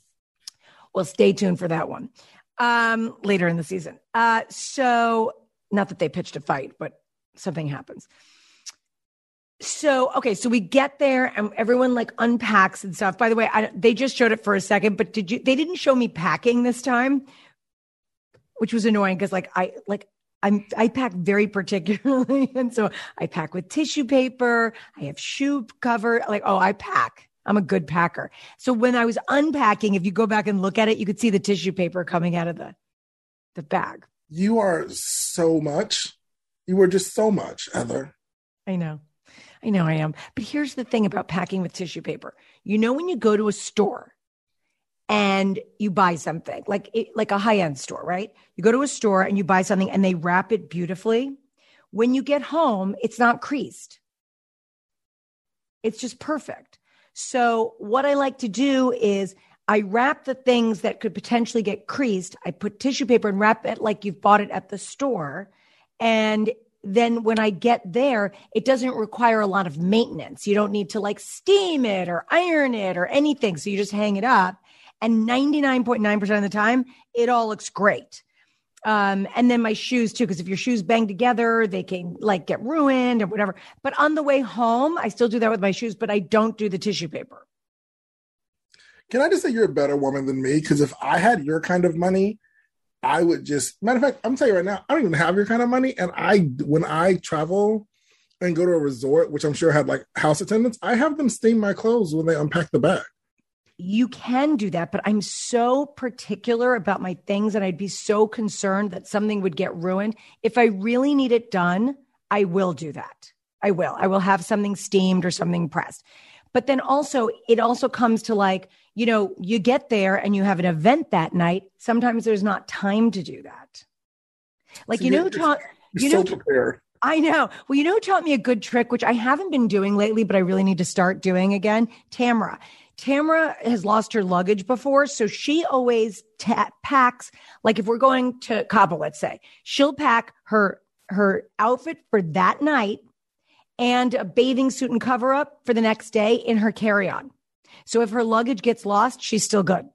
Well, stay tuned for that one later in the season. So Not that they pitched a fight, but something happens. So, okay, so we get there and everyone like unpacks and stuff. By the way, they just showed it for a second, but they didn't show me packing this time, which was annoying because I pack very particularly. And so I pack with tissue paper. I have shoe cover. I pack. I'm a good packer. So when I was unpacking, if you go back and look at it, you could see the tissue paper coming out of the bag. You are so much. You were just so much, Heather. I know I am. But here's the thing about packing with tissue paper. You know, when you go to a store and you buy something like a high-end store, right? You go to a store and you buy something and they wrap it beautifully. When you get home, it's not creased. It's just perfect. So what I like to do is I wrap the things that could potentially get creased. I put tissue paper and wrap it like you've bought it at the store. And then when I get there, it doesn't require a lot of maintenance. You don't need to like steam it or iron it or anything. So you just hang it up. And 99.9% of the time, it all looks great. And then my shoes too, because if your shoes bang together, they can like get ruined or whatever. But on the way home, I still do that with my shoes, but I don't do the tissue paper. Can I just say you're a better woman than me? Because if I had your kind of money, I would just, matter of fact, I'm telling you right now, I don't even have your kind of money. And when I travel and go to a resort, which I'm sure had like house attendants, I have them steam my clothes when they unpack the bag. You can do that, but I'm so particular about my things and I'd be so concerned that something would get ruined. If I really need it done, I will do that. I will have something steamed or something pressed. But then also, it also comes to like, you know, you get there and you have an event that night. Sometimes there's not time to do that. Like, so you're so prepared. I know. Well, you know who taught me a good trick, which I haven't been doing lately, but I really need to start doing again? Tamara. Tamara has lost her luggage before, so she always packs, like if we're going to Cabo, let's say, she'll pack her outfit for that night and a bathing suit and cover up for the next day in her carry-on. So if her luggage gets lost, she's still good.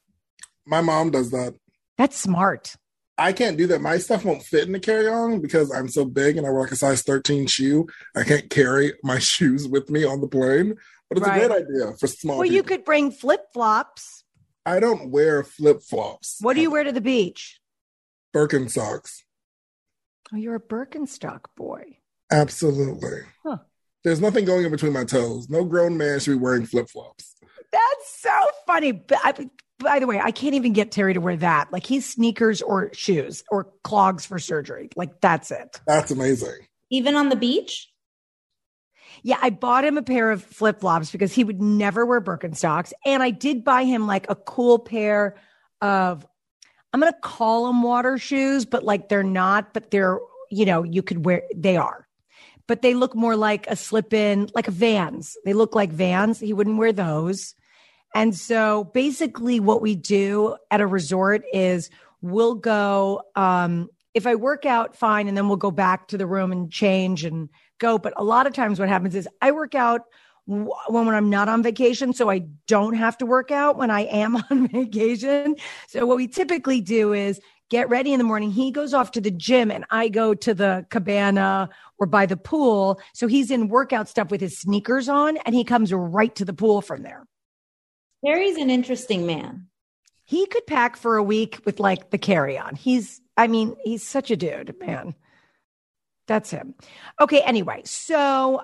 My mom does that. That's smart. I can't do that. My stuff won't fit in the carry-on because I'm so big and I wear like a size 13 shoe. I can't carry my shoes with me on the plane. But it's a great idea for small people. You could bring flip-flops. I don't wear flip-flops. What do you wear to the beach? Birkenstocks. Oh, you're a Birkenstock boy. Absolutely. Huh. There's nothing going in between my toes. No grown man should be wearing flip-flops. That's so funny. By the way, I can't even get Terry to wear that. Like he's sneakers or shoes or clogs for surgery. Like that's it. That's amazing. Even on the beach? Yeah, I bought him a pair of flip-flops because he would never wear Birkenstocks. And I did buy him like a cool pair of, I'm going to call them water shoes, but like they're not, but they're, you know, you could wear, they are. But they look more like a slip-in, like a Vans. They look like Vans. He wouldn't wear those. And so basically what we do at a resort is we'll go, if I work out, fine, and then we'll go back to the room and change and go. But a lot of times what happens is I work out when I'm not on vacation, so I don't have to work out when I am on vacation. So what we typically do is get ready in the morning. He goes off to the gym and I go to the cabana or by the pool. So he's in workout stuff with his sneakers on and he comes right to the pool from there. Terry's an interesting man. He could pack for a week with like the carry-on. He's such a dude, man. That's him. Okay. Anyway, so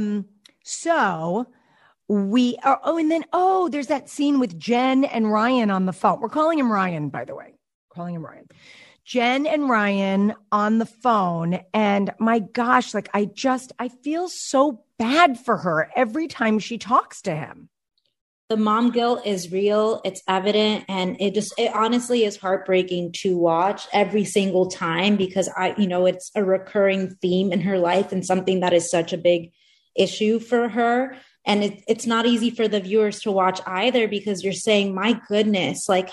we are, there's that scene with Jen and Ryan on the phone. We're calling him Ryan, by the way. Jen and Ryan on the phone. And my gosh, like I feel so bad for her every time she talks to him. The mom guilt is real. It's evident. And it honestly is heartbreaking to watch every single time because it's a recurring theme in her life and something that is such a big issue for her. And it's not easy for the viewers to watch either because you're saying, my goodness, like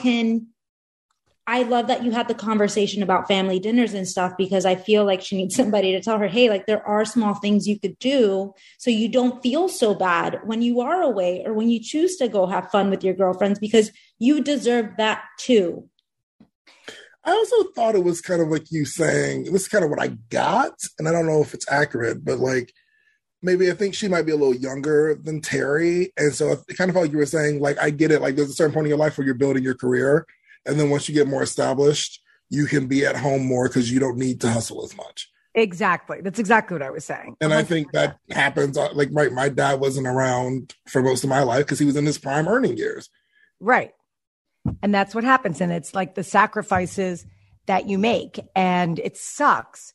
I love that you had the conversation about family dinners and stuff because I feel like she needs somebody to tell her, hey, like there are small things you could do so you don't feel so bad when you are away or when you choose to go have fun with your girlfriends because you deserve that too. I also thought it was kind of like you saying, this is kind of what I got, and I don't know if it's accurate, but like maybe I think she might be a little younger than Terry. And so it kind of felt like you were saying, like, I get it. Like there's a certain point in your life where you're building your career. And then once you get more established, you can be at home more because you don't need to hustle as much. Exactly. That's exactly what I was saying. And I think that happens. Like, right, my dad wasn't around for most of my life because he was in his prime earning years. Right. And that's what happens. And it's like the sacrifices that you make, and it sucks.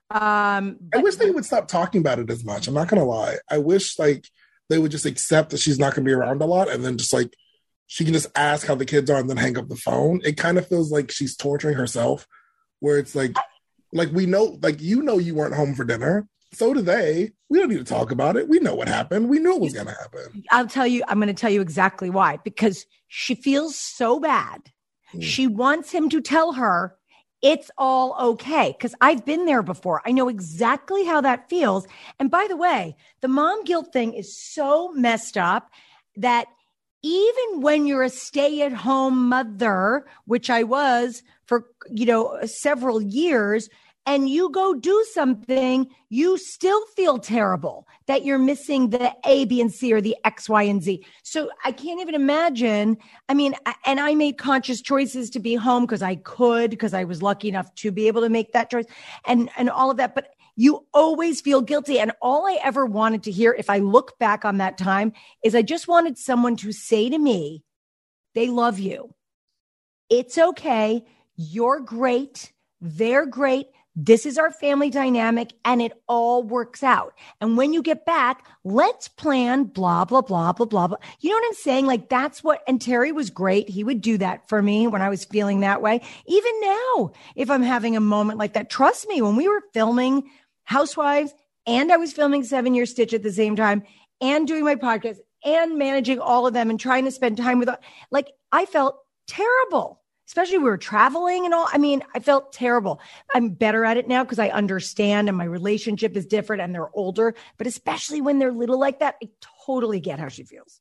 I wish they would stop talking about it as much. I'm not going to lie. I wish like they would just accept that she's not going to be around a lot, and then just like she can just ask how the kids are and then hang up the phone. It kind of feels like she's torturing herself, where it's like we know, like, you know, you weren't home for dinner. So do they. We don't need to talk about it. We know what happened. We knew it was going to happen. I'm going to tell you exactly why, because she feels so bad. She wants him to tell her it's all okay. Because I've been there before. I know exactly how that feels. And by the way, the mom guilt thing is so messed up that even when you're a stay-at-home mother, which I was for, several years, and you go do something, you still feel terrible that you're missing the A, B, and C, or the X, Y, and Z. So I can't even imagine. I mean, and I made conscious choices to be home because I was lucky enough to be able to make that choice and all of that. But you always feel guilty. And all I ever wanted to hear, if I look back on that time, is I just wanted someone to say to me, they love you. It's okay. You're great. They're great. This is our family dynamic, and it all works out. And when you get back, let's plan blah, blah, blah, blah, blah, blah. You know what I'm saying? Like, that's what, and Terry was great. He would do that for me when I was feeling that way. Even now, if I'm having a moment like that, trust me, when we were filming Housewives and I was filming 7 Year Stitch at the same time and doing my podcast and managing all of them and trying to spend time with, like, I felt terrible. Especially we were traveling and all. I mean, I felt terrible. I'm better at it now because I understand and my relationship is different and they're older. But especially when they're little like that, I totally get how she feels.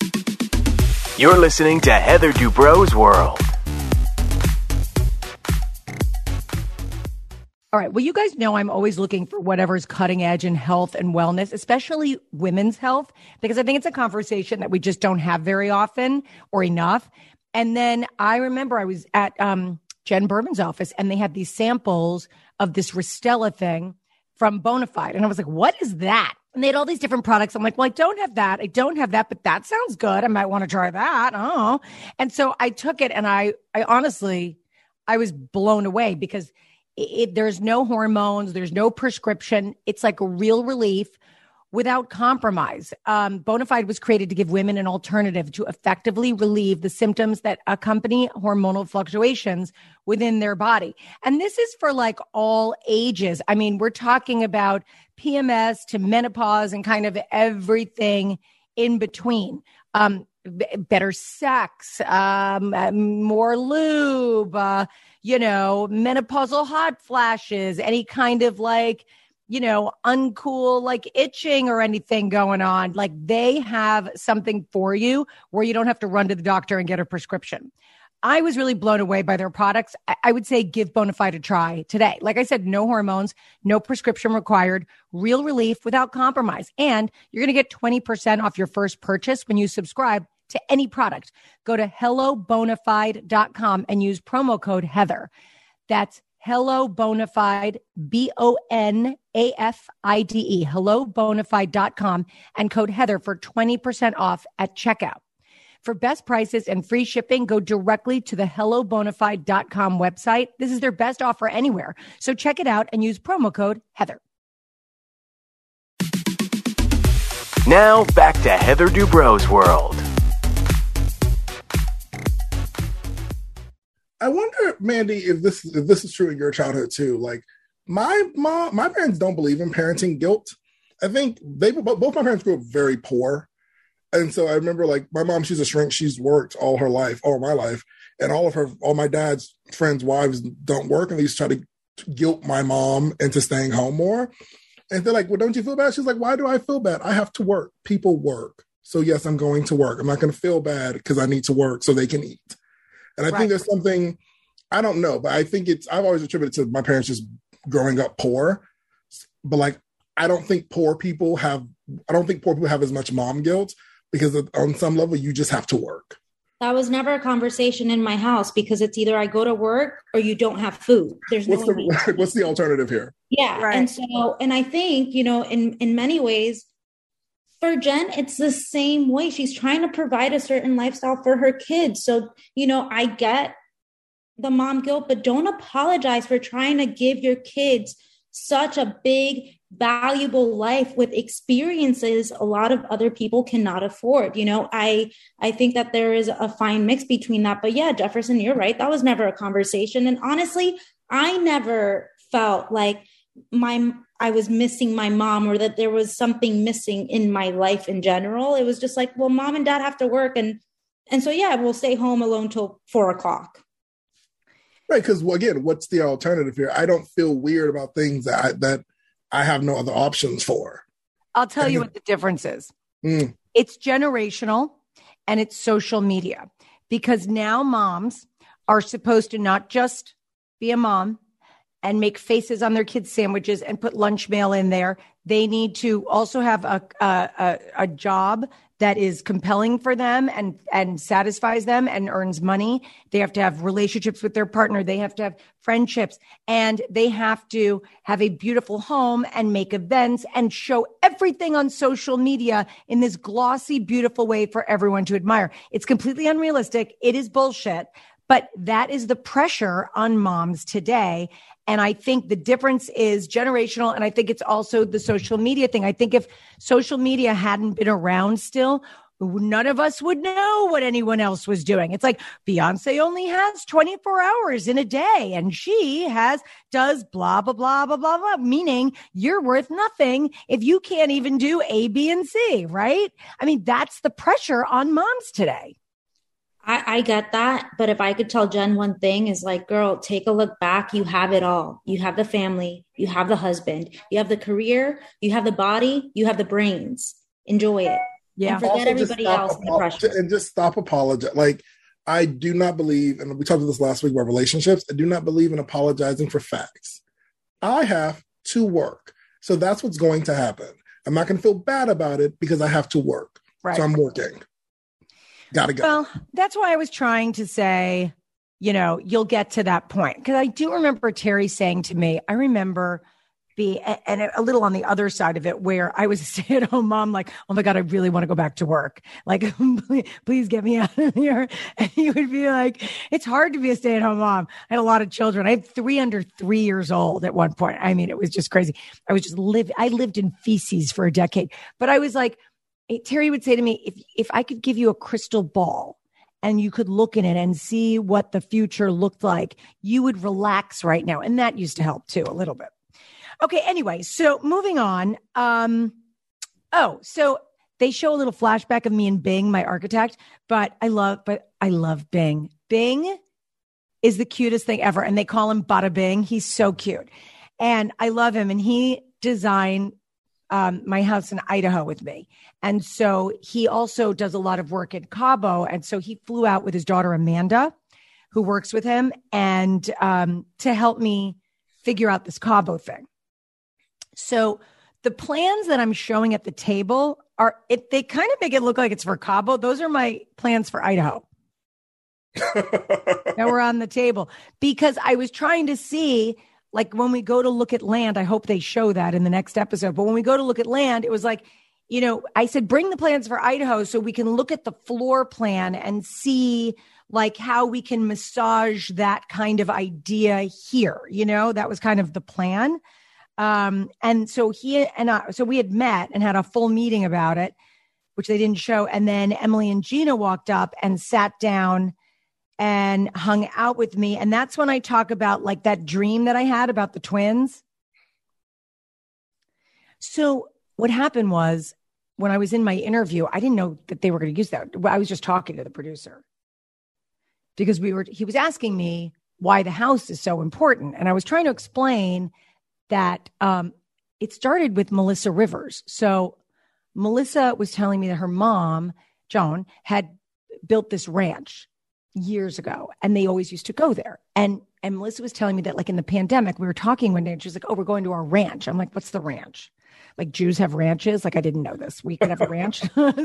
You're listening to Heather Dubrow's World. All right. Well, you guys know I'm always looking for whatever's cutting edge in health and wellness, especially women's health, because I think it's a conversation that we just don't have very often or enough. And then I remember I was at Jen Berman's office and they had these samples of this Restella thing from Bonafide. And I was like, what is that? And they had all these different products. I'm like, well, I don't have that, but that sounds good. I might want to try that. Oh. And so I took it and I honestly, I was blown away because there's no hormones. There's no prescription. It's like a real relief without compromise. Bonafide was created to give women an alternative to effectively relieve the symptoms that accompany hormonal fluctuations within their body. And this is for like all ages. I mean, we're talking about PMS to menopause and kind of everything in between. Better sex, more lube, menopausal hot flashes, any kind of like, uncool, like itching or anything going on. Like they have something for you where you don't have to run to the doctor and get a prescription. I was really blown away by their products. I would say give Bonafide a try today. Like I said, no hormones, no prescription required, real relief without compromise. And you're going to get 20% off your first purchase when you subscribe to any product. Go to hellobonafide.com and use promo code Heather. That's Hello Bonafide, BONAFIDE, hellobonafide.com and code Heather for 20% off at checkout. For best prices and free shipping, go directly to the hellobonafide.com website. This is their best offer anywhere. So check it out and use promo code Heather. Now back to Heather Dubrow's World. I wonder, Mandy, if this is true in your childhood too. Like my parents don't believe in parenting guilt. I think both my parents grew up very poor. And so I remember like my mom, she's a shrink. She's worked all my life. And all my dad's friends' wives don't work. And they used to try to guilt my mom into staying home more. And they're like, well, don't you feel bad? She's like, why do I feel bad? I have to work. People work. So yes, I'm going to work. I'm not going to feel bad because I need to work so they can eat. And I think there's something I don't know, but I think I've always attributed to my parents just growing up poor. But like, I don't think poor people have as much mom guilt because on some level, you just have to work. That was never a conversation in my house because it's either I go to work or you don't have food. There's what's the alternative here? Yeah. Right. And I think, in many ways, for Jen, it's the same way. She's trying to provide a certain lifestyle for her kids. So, I get the mom guilt, but don't apologize for trying to give your kids such a big, valuable life with experiences a lot of other people cannot afford. I think that there is a fine mix between that. But yeah, Jefferson, you're right. That was never a conversation. And honestly, I never felt like I was missing my mom or that there was something missing in my life in general. It was just like, well, mom and dad have to work. And so, yeah, we'll stay home alone till 4:00. Right. Because again, what's the alternative here? I don't feel weird about things that I have no other options for. I'll tell you what the difference is. It's generational and it's social media, because now moms are supposed to not just be a mom and make faces on their kids' sandwiches and put lunch mail in there. They need to also have a job that is compelling for them and satisfies them and earns money. They have to have relationships with their partner. They have to have friendships, and they have to have a beautiful home and make events and show everything on social media in this glossy, beautiful way for everyone to admire. It's completely unrealistic. It is bullshit, but that is the pressure on moms today. And I think the difference is generational. And I think it's also the social media thing. I think if social media hadn't been around still, none of us would know what anyone else was doing. It's like Beyonce only has 24 hours in a day and she does blah, blah, blah, blah, blah, blah, meaning you're worth nothing if you can't even do A, B, and C, right? I mean, that's the pressure on moms today. I get that. But if I could tell Jen one thing is like, girl, take a look back. You have it all. You have the family. You have the husband. You have the career. You have the body. You have the brains. Enjoy it. Yeah. And forget everybody else in the pressure. And just stop apologizing. Like, I do not believe, and we talked about this last week about relationships, I do not believe in apologizing for facts. I have to work. So that's what's going to happen. I'm not going to feel bad about it because I have to work. Right. So I'm working. Gotta go. Well, that's why I was trying to say, you'll get to that point. Because I do remember Terry saying to me, I remember and a little on the other side of it, where I was a stay-at-home mom, like, oh my God, I really want to go back to work. Like, please get me out of here. And he would be like, it's hard to be a stay-at-home mom. I had a lot of children. I had 3 under 3 years old at one point. I mean, it was just crazy. I lived in feces for a decade. But I was like, Terry would say to me, if I could give you a crystal ball and you could look in it and see what the future looked like, you would relax right now. And that used to help too, a little bit. Okay. Anyway, so moving on. So they show a little flashback of me and Bing, my architect, but I love Bing. Bing is the cutest thing ever. And they call him Bada Bing. He's so cute. And I love him. And he designed my house in Idaho with me. And so he also does a lot of work in Cabo. And so he flew out with his daughter, Amanda, who works with him, and to help me figure out this Cabo thing. So the plans that I'm showing at the table they kind of make it look like it's for Cabo. Those are my plans for Idaho that were on the table, because I was trying to see, like, when we go to look at land, I hope they show that in the next episode. But when we go to look at land, it was like, I said, bring the plans for Idaho so we can look at the floor plan and see like how we can massage that kind of idea here. That was kind of the plan. And so so we had met and had a full meeting about it, which they didn't show. And then Emily and Gina walked up and sat down and hung out with me. And that's when I talk about like that dream that I had about the twins. So what happened was, when I was in my interview, I didn't know that they were going to use that. I was just talking to the producer because he was asking me why the house is so important. And I was trying to explain that it started with Melissa Rivers. So Melissa was telling me that her mom, Joan, had built this ranch years ago, and they always used to go there. And Melissa was telling me that like in the pandemic, we were talking one day and she was like, oh, we're going to our ranch. I'm like, what's the ranch? Like Jews have ranches. Like I didn't know this. We could have a ranch.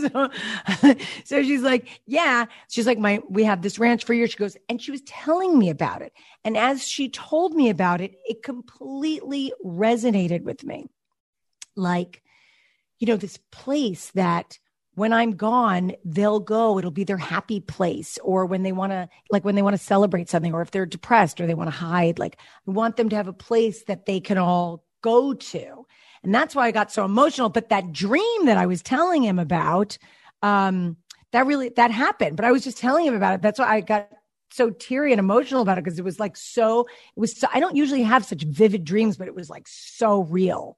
So she's like, yeah. She's like, we have this ranch for years. She goes, and she was telling me about it. And as she told me about it, it completely resonated with me. Like, you know, this place that when I'm gone, they'll go, it'll be their happy place. Or when they want to celebrate something, or if they're depressed or they want to hide, like I want them to have a place that they can all go to. And that's why I got so emotional. But that dream that I was telling him about, that happened. But I was just telling him about it. That's why I got so teary and emotional about it, because it was I don't usually have such vivid dreams, but it was like so real.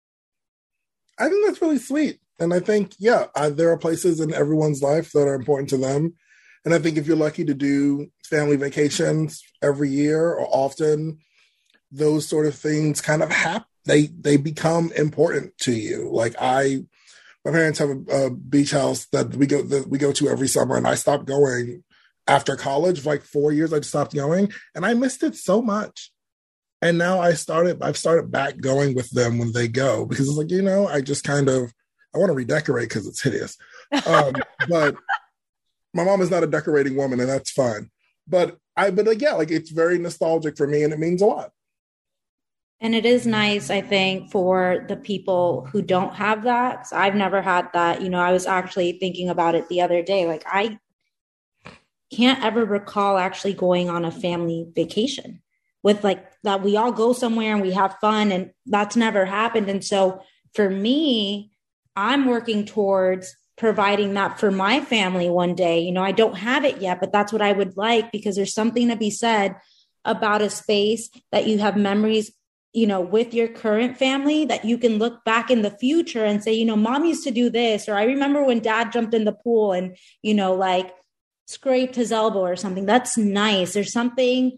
I think that's really sweet. And I think, there are places in everyone's life that are important to them. And I think if you're lucky to do family vacations every year or often, those sort of things kind of happen. They become important to you. Like my parents have a beach house that we go to every summer, and I stopped going after college. For like 4 years, I just stopped going, and I missed it so much. And now I've started back going with them when they go, because it's like, I just I want to redecorate because it's hideous. But my mom is not a decorating woman, and that's fine. But it's very nostalgic for me, and it means a lot. And it is nice, I think, for the people who don't have that. 'Cause I've never had that. I was actually thinking about it the other day. Like, I can't ever recall actually going on a family vacation with like that. We all go somewhere and we have fun, and that's never happened. And so for me, I'm working towards providing that for my family one day. I don't have it yet, but that's what I would like, because there's something to be said about a space that you have memories with your current family, that you can look back in the future and say, mom used to do this, or I remember when dad jumped in the pool and, like scraped his elbow or something. That's nice. There's something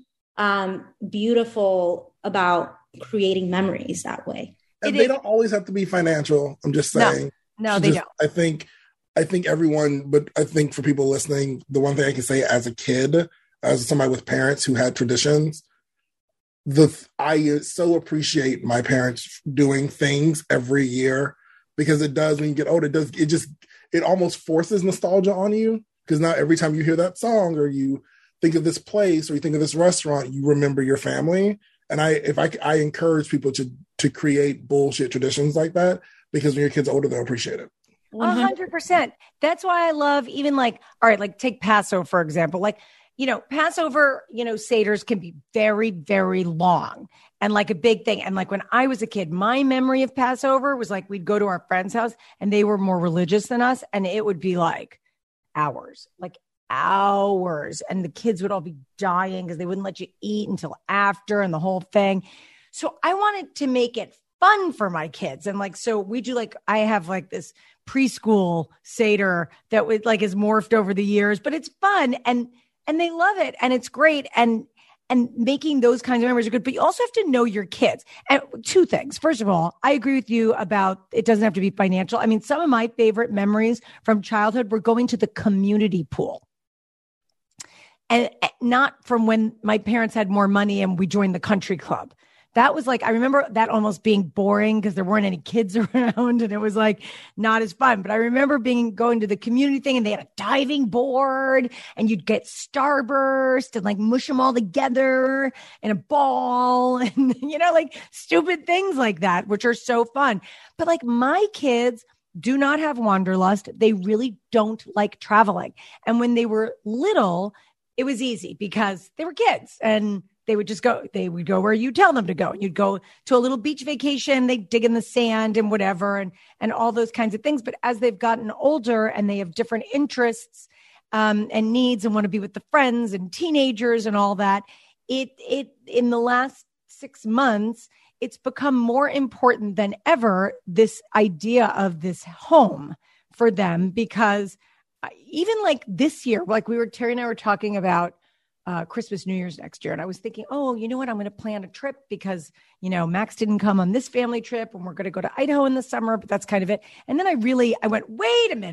beautiful about creating memories that way. And they don't always have to be financial. I'm just saying. No, they don't. I think everyone, but I think for people listening, the one thing I can say as a kid, as somebody with parents who had traditions, I so appreciate my parents doing things every year, because it does, when you get older, it almost forces nostalgia on you, because now every time you hear that song, or you think of this place, or you think of this restaurant, you remember your family. And I encourage people to create bullshit traditions like that, because when your kid's older, they'll appreciate it. 100%. That's why I love even all right, like take Passover, for example. Like, Passover, Seders can be very, very long and like a big thing. And like when I was a kid, my memory of Passover was like, we'd go to our friend's house and they were more religious than us. And it would be like hours. And the kids would all be dying because they wouldn't let you eat until after, and the whole thing. So I wanted to make it fun for my kids. And so we do I have this preschool Seder that would is morphed over the years, but it's fun. And they love it, and it's great. And making those kinds of memories are good, but you also have to know your kids. And two things. First of all, I agree with you about it doesn't have to be financial. I mean, some of my favorite memories from childhood were going to the community pool. And not from when my parents had more money and we joined the country club. That was I remember that almost being boring because there weren't any kids around, and it was not as fun. But I remember going to the community thing, and they had a diving board, and you'd get Starburst and mush them all together in a ball, and stupid things like that, which are so fun. But my kids do not have wanderlust. They really don't like traveling. And when they were little, it was easy because they were kids, and they would go where you tell them to go. And you'd go to a little beach vacation, they dig in the sand and whatever, and all those kinds of things. But as they've gotten older and they have different interests and needs and want to be with the friends and teenagers and all that, it in the last 6 months, it's become more important than ever, this idea of this home for them, because even this year, Terry and I were talking about Christmas, New Year's next year. And I was thinking, oh, you know what? I'm going to plan a trip because, Max didn't come on this family trip, and we're going to go to Idaho in the summer, but that's kind of it. And then I went, wait a minute.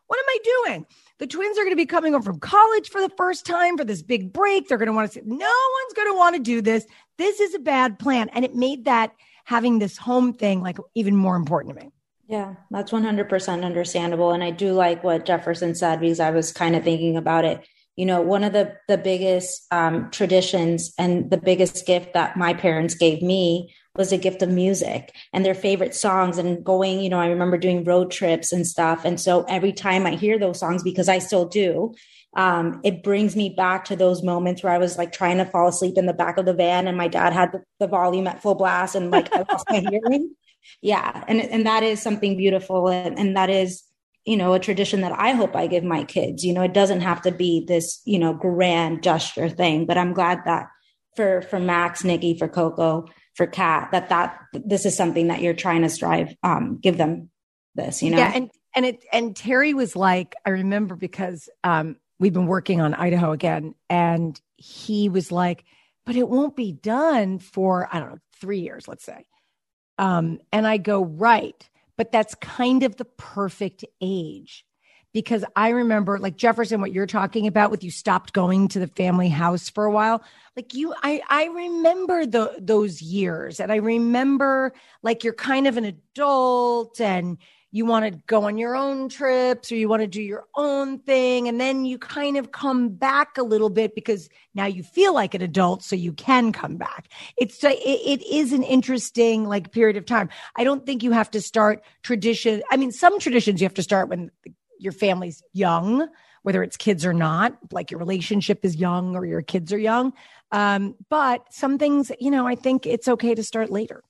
What am I doing? The twins are going to be coming home from college for the first time for this big break. They're going to want to say, no one's going to want to do this. This is a bad plan. And it made that having this home thing like even more important to me. Yeah, that's 100% understandable. And I do like what Jefferson said, because I was kind of thinking about it. You know, one of the biggest traditions and the biggest gift that my parents gave me was a gift of music and their favorite songs, and going, you know, I remember doing road trips and stuff. And so every time I hear those songs, because I still do, it brings me back to those moments where I was like trying to fall asleep in the back of the van and my dad had the volume at full blast and like I lost my hearing. Yeah. And that is something beautiful. And that is, you know, a tradition that I hope I give my kids. You know, it doesn't have to be this, you know, grand gesture thing, but I'm glad that for Max, Nikki, for Coco, for Kat, that this is something that you're trying to strive, give them this, you know? Yeah. And Terry was like, I remember because, we've been working on Idaho again, and he was like, but it won't be done for, I don't know, 3 years, let's say. And I go, right. But that's kind of the perfect age, because I remember, like Jefferson, what you're talking about with you stopped going to the family house for a while. Like I remember those years, and I remember like you're kind of an adult and you want to go on your own trips or you want to do your own thing. And then you kind of come back a little bit because now you feel like an adult, so you can come back. It is an interesting like period of time. I don't think you have to start tradition. I mean, some traditions you have to start when your family's young, whether it's kids or not, like your relationship is young or your kids are young. But some things, you know, I think it's okay to start later.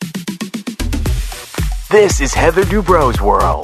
This is Heather Dubrow's World.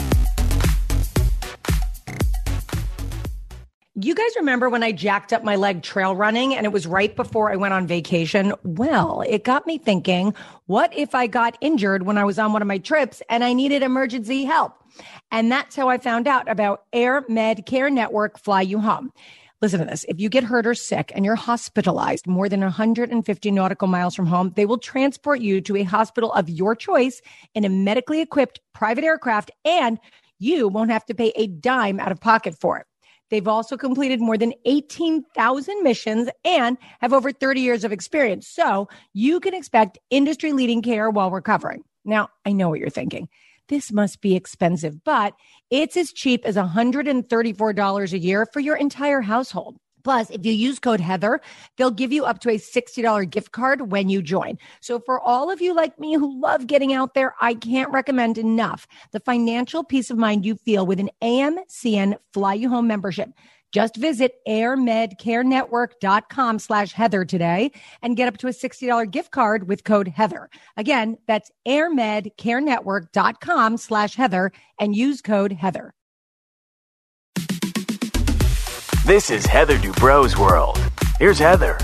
You guys remember when I jacked up my leg trail running and it was right before I went on vacation? Well, it got me thinking, what if I got injured when I was on one of my trips and I needed emergency help? And that's how I found out about Air Med Care Network Fly You Home. Listen to this. If you get hurt or sick and you're hospitalized more than 150 nautical miles from home, they will transport you to a hospital of your choice in a medically equipped private aircraft, and you won't have to pay a dime out of pocket for it. They've also completed more than 18,000 missions and have over 30 years of experience. So you can expect industry-leading care while recovering. Now, I know what you're thinking. This must be expensive, but it's as cheap as $134 a year for your entire household. Plus, if you use code Heather, they'll give you up to a $60 gift card when you join. So for all of you like me who love getting out there, I can't recommend enough the financial peace of mind you feel with an AMCN Fly You Home membership. Just visit airmedcarenetwork.com/Heather today and get up to a $60 gift card with code Heather. Again, that's airmedcarenetwork.com/Heather and use code Heather. This is Heather Dubrow's World. Here's Heather.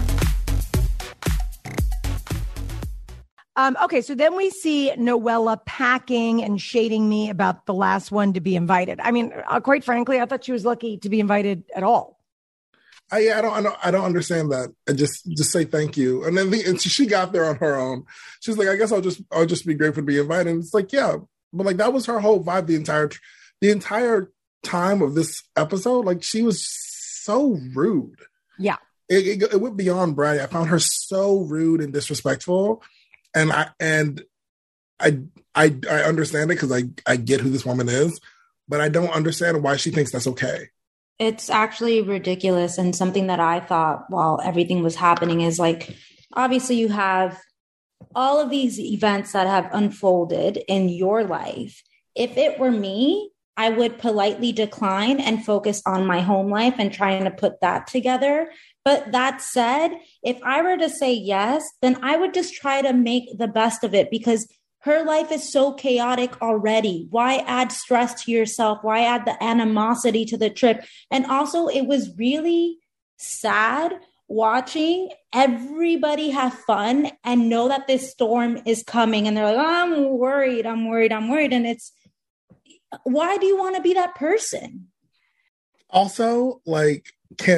Okay, so then we see Noella packing and shading me about the last one to be invited. I mean, quite frankly, I thought she was lucky to be invited at all. I don't understand that. I just say thank you, and then and she got there on her own. She's like, I guess I'll just be grateful to be invited. And it's like, yeah, but like that was her whole vibe the entire time of this episode. Like she was so rude. Yeah, it went beyond bratty. I found her so rude and disrespectful. And I understand it because I get who this woman is, but I don't understand why she thinks that's okay. It's actually ridiculous. And something that I thought while everything was happening is like, obviously you have all of these events that have unfolded in your life. If it were me, I would politely decline and focus on my home life and trying to put that together. But that said, if I were to say yes, then I would just try to make the best of it because her life is so chaotic already. Why add stress to yourself? Why add the animosity to the trip? And also, it was really sad watching everybody have fun and know that this storm is coming. And they're like, oh, I'm worried. And it's, why do you want to be that person? Also, like,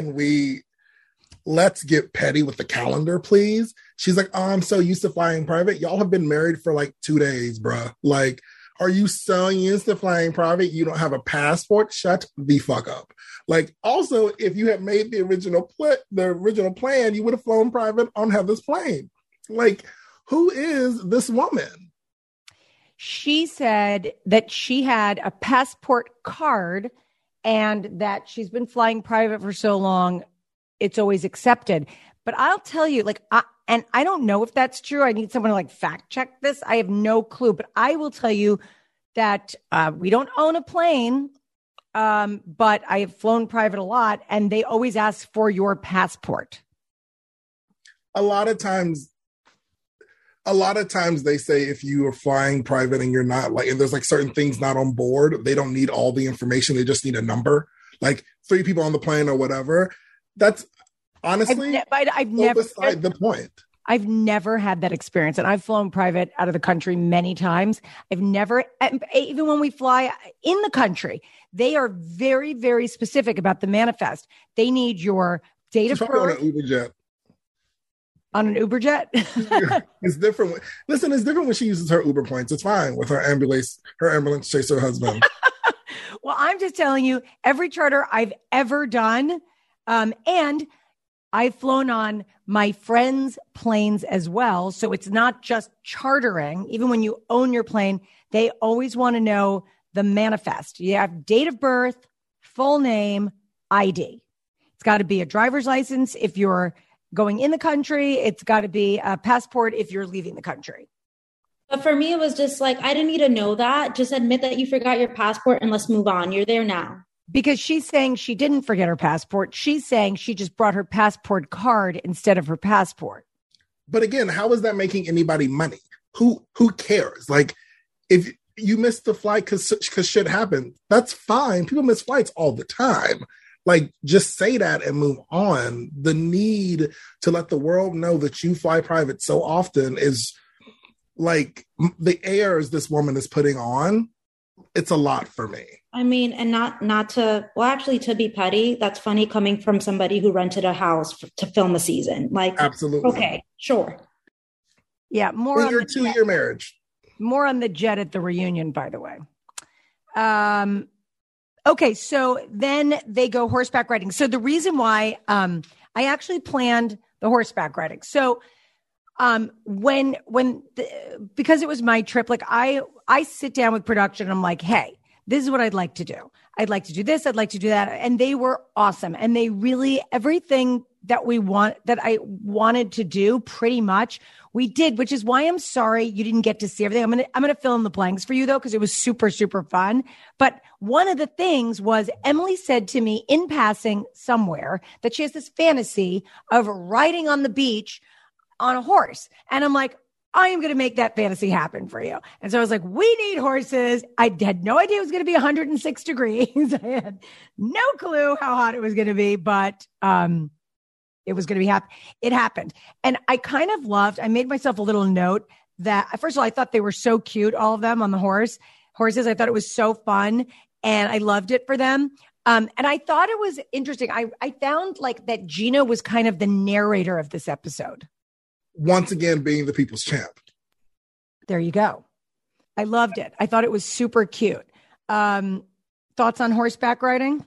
let's get petty with the calendar, please. She's like, oh, I'm so used to flying private. Y'all have been married for like 2 days, bruh. Like, Are you so used to flying private you don't have a passport? Shut the fuck up. Like, also, if you had made the original plan, you would have flown private on Heather's plane. Like, who is this woman? She said that she had a passport card and that she's been flying private for so long, it's always accepted. But I'll tell you, like, I don't know if that's true. I need someone to like fact check this. I have no clue, but I will tell you that we don't own a plane, but I have flown private a lot, and they always ask for your passport. A lot of times they say if you are flying private and you're not like, and there's like certain things not on board, they don't need all the information. They just need a number, like 3 people on the plane or whatever. That's honestly, I've never beside the point. I've never had that experience, and I've flown private out of the country many times. I've never, even when we fly in the country, they are very, very specific about the manifest. They need your date of birth. On an Uber jet. On an Uber jet? It's different. Listen, it's different when she uses her Uber points. It's fine with her ambulance chaser husband. Well, I'm just telling you, every charter I've ever done, and I've flown on my friends' planes as well. So it's not just chartering. Even when you own your plane, they always want to know the manifest. You have date of birth, full name, ID. It's got to be a driver's license if you're going in the country. It's got to be a passport if you're leaving the country. But for me, it was just like, I didn't need to know that. Just admit that you forgot your passport and let's move on. You're there now. Because she's saying she didn't forget her passport. She's saying she just brought her passport card instead of her passport. But again, how is that making anybody money? Who cares? Like, if you missed the flight because shit happened, that's fine. People miss flights all the time. Like, just say that and move on. The need to let the world know that you fly private so often is like the airs this woman is putting on. It's a lot for me. I mean, and not to, well, actually, to be petty, that's funny coming from somebody who rented a house to film a season. Like, absolutely. Okay, sure. Yeah, more in on your 2-year marriage. More on the jet at the reunion, by the way. Okay, so then they go horseback riding. So the reason why I actually planned the horseback riding. So because it was my trip, like I sit down with production and I'm like, hey, this is what I'd like to do. I'd like to do this. I'd like to do that. And they were awesome. And they really, everything that I wanted to do pretty much we did, which is why I'm sorry you didn't get to see everything. I'm going to fill in the blanks for you though, because it was super, super fun. But one of the things was Emily said to me in passing somewhere that she has this fantasy of riding on the beach on a horse. And I'm like, I am going to make that fantasy happen for you. And so I was like, we need horses. I had no idea it was going to be 106 degrees. I had no clue how hot it was going to be, but it was going to be it happened. And I kind of I made myself a little note that, first of all, I thought they were so cute, all of them on the horses. I thought it was so fun and I loved it for them. And I thought it was interesting. I found like that Gina was kind of the narrator of this episode. Once again, being the people's champ. There you go. I loved it. I thought it was super cute. Thoughts on horseback riding?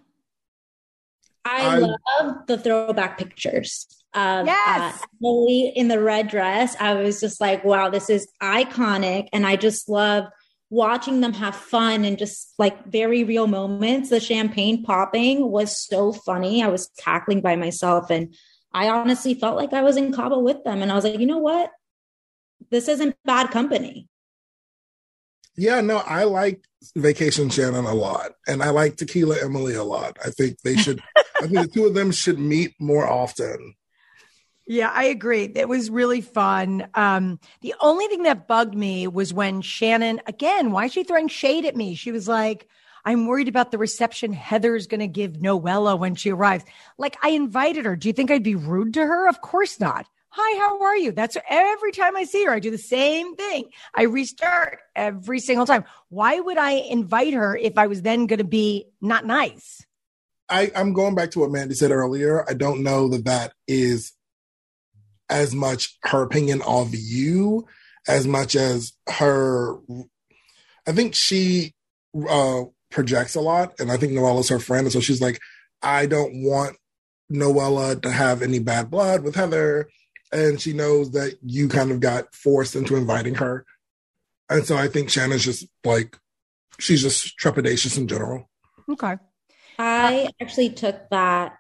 I love the throwback pictures. Yes. Emily in the red dress. I was just like, wow, this is iconic. And I just love watching them have fun and just like very real moments. The champagne popping was so funny. I was cackling by myself and I honestly felt like I was in Cabo with them. And I was like, you know what? This isn't bad company. Yeah, no, I like Vacation Shannon a lot. And I like Tequila Emily a lot. I think they should, I think the two of them should meet more often. Yeah, I agree. It was really fun. The only thing that bugged me was when Shannon, again, why is she throwing shade at me? She was like, I'm worried about the reception Heather's going to give Noella when she arrives. Like, I invited her. Do you think I'd be rude to her? Of course not. Hi, how are you? That's every time I see her, I do the same thing. I restart every single time. Why would I invite her if I was then going to be not nice? I'm going back to what Mandy said earlier. I don't know that is as much her opinion of you as much as her I think she projects a lot, and I think Noella's her friend, and so she's like, I don't want Noella to have any bad blood with Heather, and she knows that you kind of got forced into inviting her, and so I think Shannon's just like, she's just trepidatious in general. Okay. I actually took that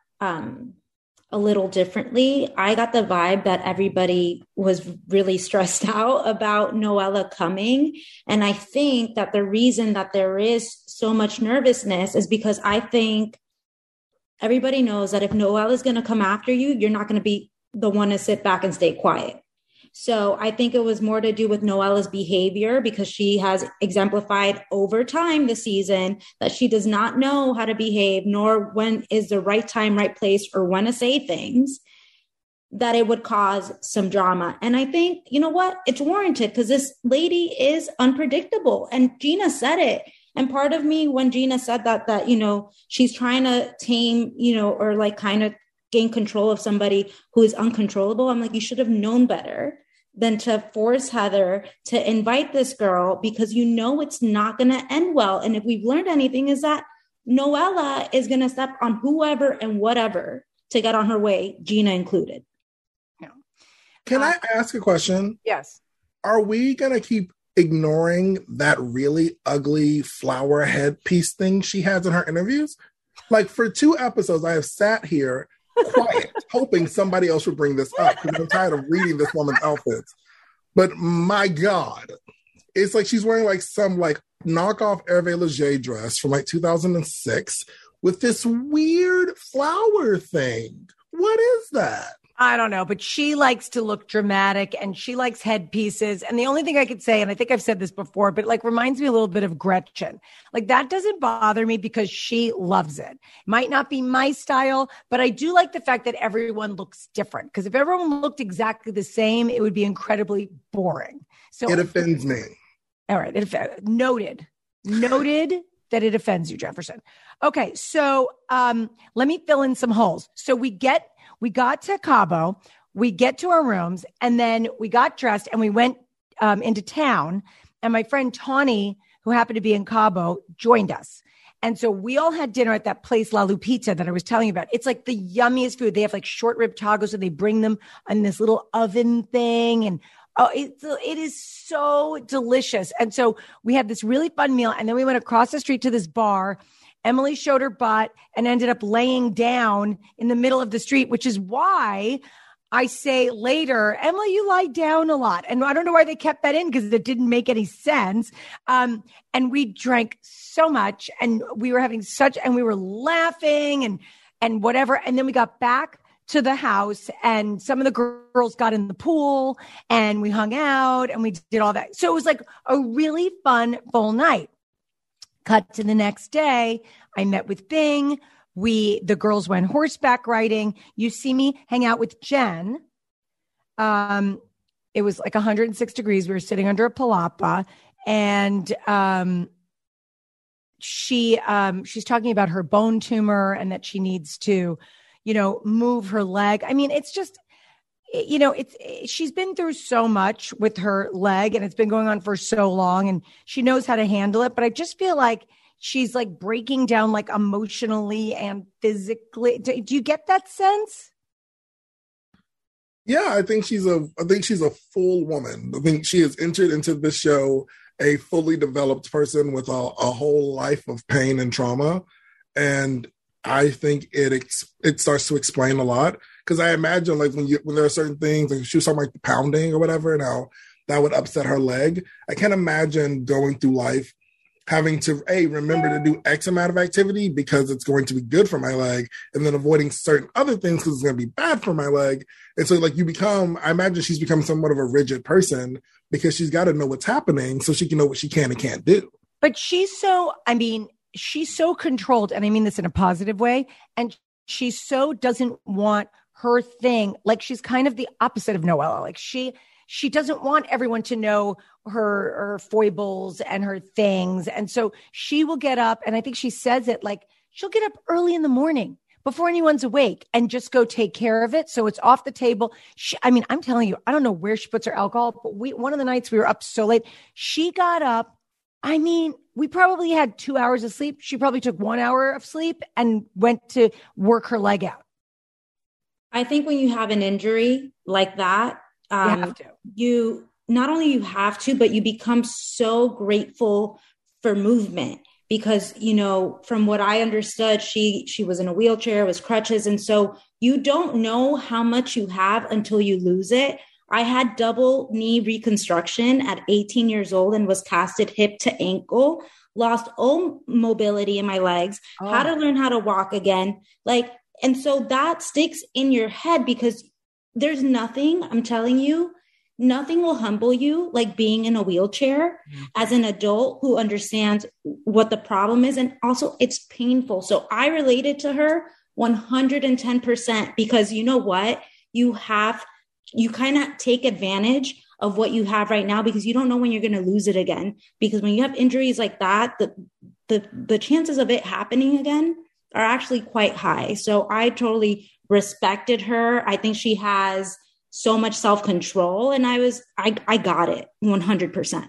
a little differently. I got the vibe that everybody was really stressed out about Noella coming. And I think that the reason that there is so much nervousness is because I think everybody knows that if Noella is going to come after you, you're not going to be the one to sit back and stay quiet. So I think it was more to do with Noella's behavior, because she has exemplified over time this season that she does not know how to behave, nor when is the right time, right place, or when to say things, that it would cause some drama. And I think, you know what? It's warranted, because this lady is unpredictable. And Gina said it. And part of me, when Gina said that, you know, she's trying to tame, you know, or like kind of gain control of somebody who is uncontrollable, I'm like, you should have known better than to force Heather to invite this girl, because you know it's not going to end well. And if we've learned anything, is that Noella is going to step on whoever and whatever to get on her way, Gina included. Yeah. Can I ask a question? Yes. Are we going to keep ignoring that really ugly flower headpiece thing she has in her interviews? Like, for 2 episodes, I have sat here quiet, hoping somebody else would bring this up, because I'm tired of reading this woman's outfits. But my God, it's like she's wearing like some like knockoff Hervé Leger dress from like 2006 with this weird flower thing. What is that? I don't know, but she likes to look dramatic and she likes headpieces. And the only thing I could say, and I think I've said this before, but like reminds me a little bit of Gretchen. Like that doesn't bother me because she loves it. Might not be my style, but I do like the fact that everyone looks different. Because if everyone looked exactly the same, it would be incredibly boring. So it offends me. All right. Noted that it offends you, Jefferson. Okay. So let me fill in some holes. So we got to Cabo, we get to our rooms, and then we got dressed and we went into town. And my friend Tawny, who happened to be in Cabo, joined us. And so we all had dinner at that place, La Lupita, that I was telling you about. It's like the yummiest food. They have like short rib tacos, and they bring them in this little oven thing. And it is so delicious. And so we had this really fun meal. And then we went across the street to this bar. Emily showed her butt and ended up laying down in the middle of the street, which is why I say later, Emily, you lie down a lot. And I don't know why they kept that in, because it didn't make any sense. And we drank so much, and we were and we were laughing and whatever. And then we got back to the house, and some of the girls got in the pool, and we hung out and we did all that. So it was like a really fun, full night. Cut to the next day, I met with Bing. The girls went horseback riding. You see me hang out with Jen. It was like 106 degrees. We were sitting under a palapa, and she's talking about her bone tumor and that she needs to, move her leg. I mean, it's just, she's been through so much with her leg, and it's been going on for so long, and she knows how to handle it. But I just feel like she's like breaking down, like emotionally and physically. Do you get that sense? Yeah, I think she's a full woman. I think she has entered into this show a fully developed person with a whole life of pain and trauma. And I think it starts to explain a lot, because I imagine like when there are certain things, like she was talking like the pounding or whatever, and how that would upset her leg. I can't imagine going through life having to remember to do X amount of activity because it's going to be good for my leg, and then avoiding certain other things because it's going to be bad for my leg. And so like I imagine she's become somewhat of a rigid person because she's got to know what's happening so she can know what she can and can't do. But she's so controlled, and I mean this in a positive way, and she so doesn't want her thing. Like she's kind of the opposite of Noella. Like she doesn't want everyone to know her foibles and her things. And so she will get up, and I think she says it like she'll get up early in the morning before anyone's awake and just go take care of it. So it's off the table. I'm telling you, I don't know where she puts her alcohol, but one of the nights we were up so late, she got up I mean, we probably had 2 hours of sleep. She probably took 1 hour of sleep and went to work her leg out. I think when you have an injury like that, You have to. you not only you have to, but you become so grateful for movement because, from what I understood, she was in a wheelchair, was crutches. And so you don't know how much you have until you lose it. I had double knee reconstruction at 18 years old and was casted hip to ankle, lost all mobility in my legs, had to learn how to walk again. And so that sticks in your head because there's nothing, I'm telling you, nothing will humble you like being in a wheelchair as an adult who understands what the problem is. And also it's painful. So I related to her 110% because you know what? You kind of take advantage of what you have right now because you don't know when you're going to lose it again. Because when you have injuries like that, the chances of it happening again are actually quite high. So I totally respected her. I think she has so much self-control and I got it 100%.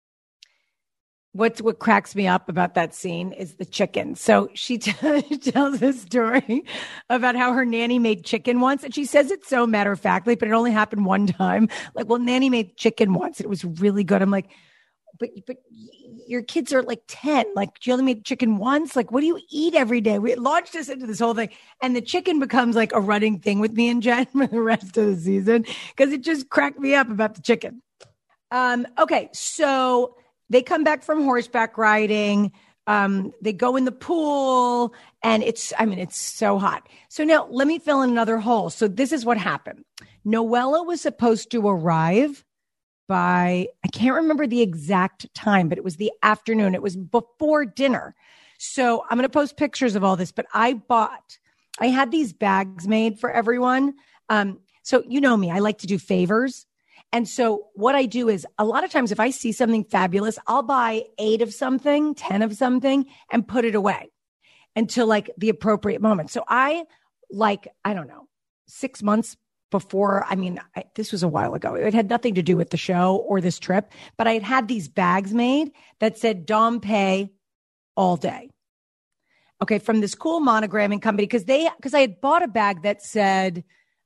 What cracks me up about that scene is the chicken. So she tells a story about how her nanny made chicken once. And she says it so matter-of-factly, but it only happened one time. Like, well, nanny made chicken once. It was really good. I'm like, but your kids are like 10. Like, you only made chicken once? Like, what do you eat every day? We launched us into this whole thing. And the chicken becomes like a running thing with me and Jen for the rest of the season because it just cracked me up about the chicken. Okay, so they come back from horseback riding. They go in the pool and it's so hot. So now let me fill in another hole. So this is what happened. Noella was supposed to arrive by, I can't remember the exact time, but it was the afternoon. It was before dinner. So I'm going to post pictures of all this, but I had these bags made for everyone. So you know me, I like to do favors. And so what I do is a lot of times if I see something fabulous, I'll buy 8 of something, 10 of something and put it away until like the appropriate moment. So I don't know, 6 months before, this was a while ago. It had nothing to do with the show or this trip, but I had these bags made that said Dom Pay all day. Okay. From this cool monogramming company. Cause I had bought a bag that said,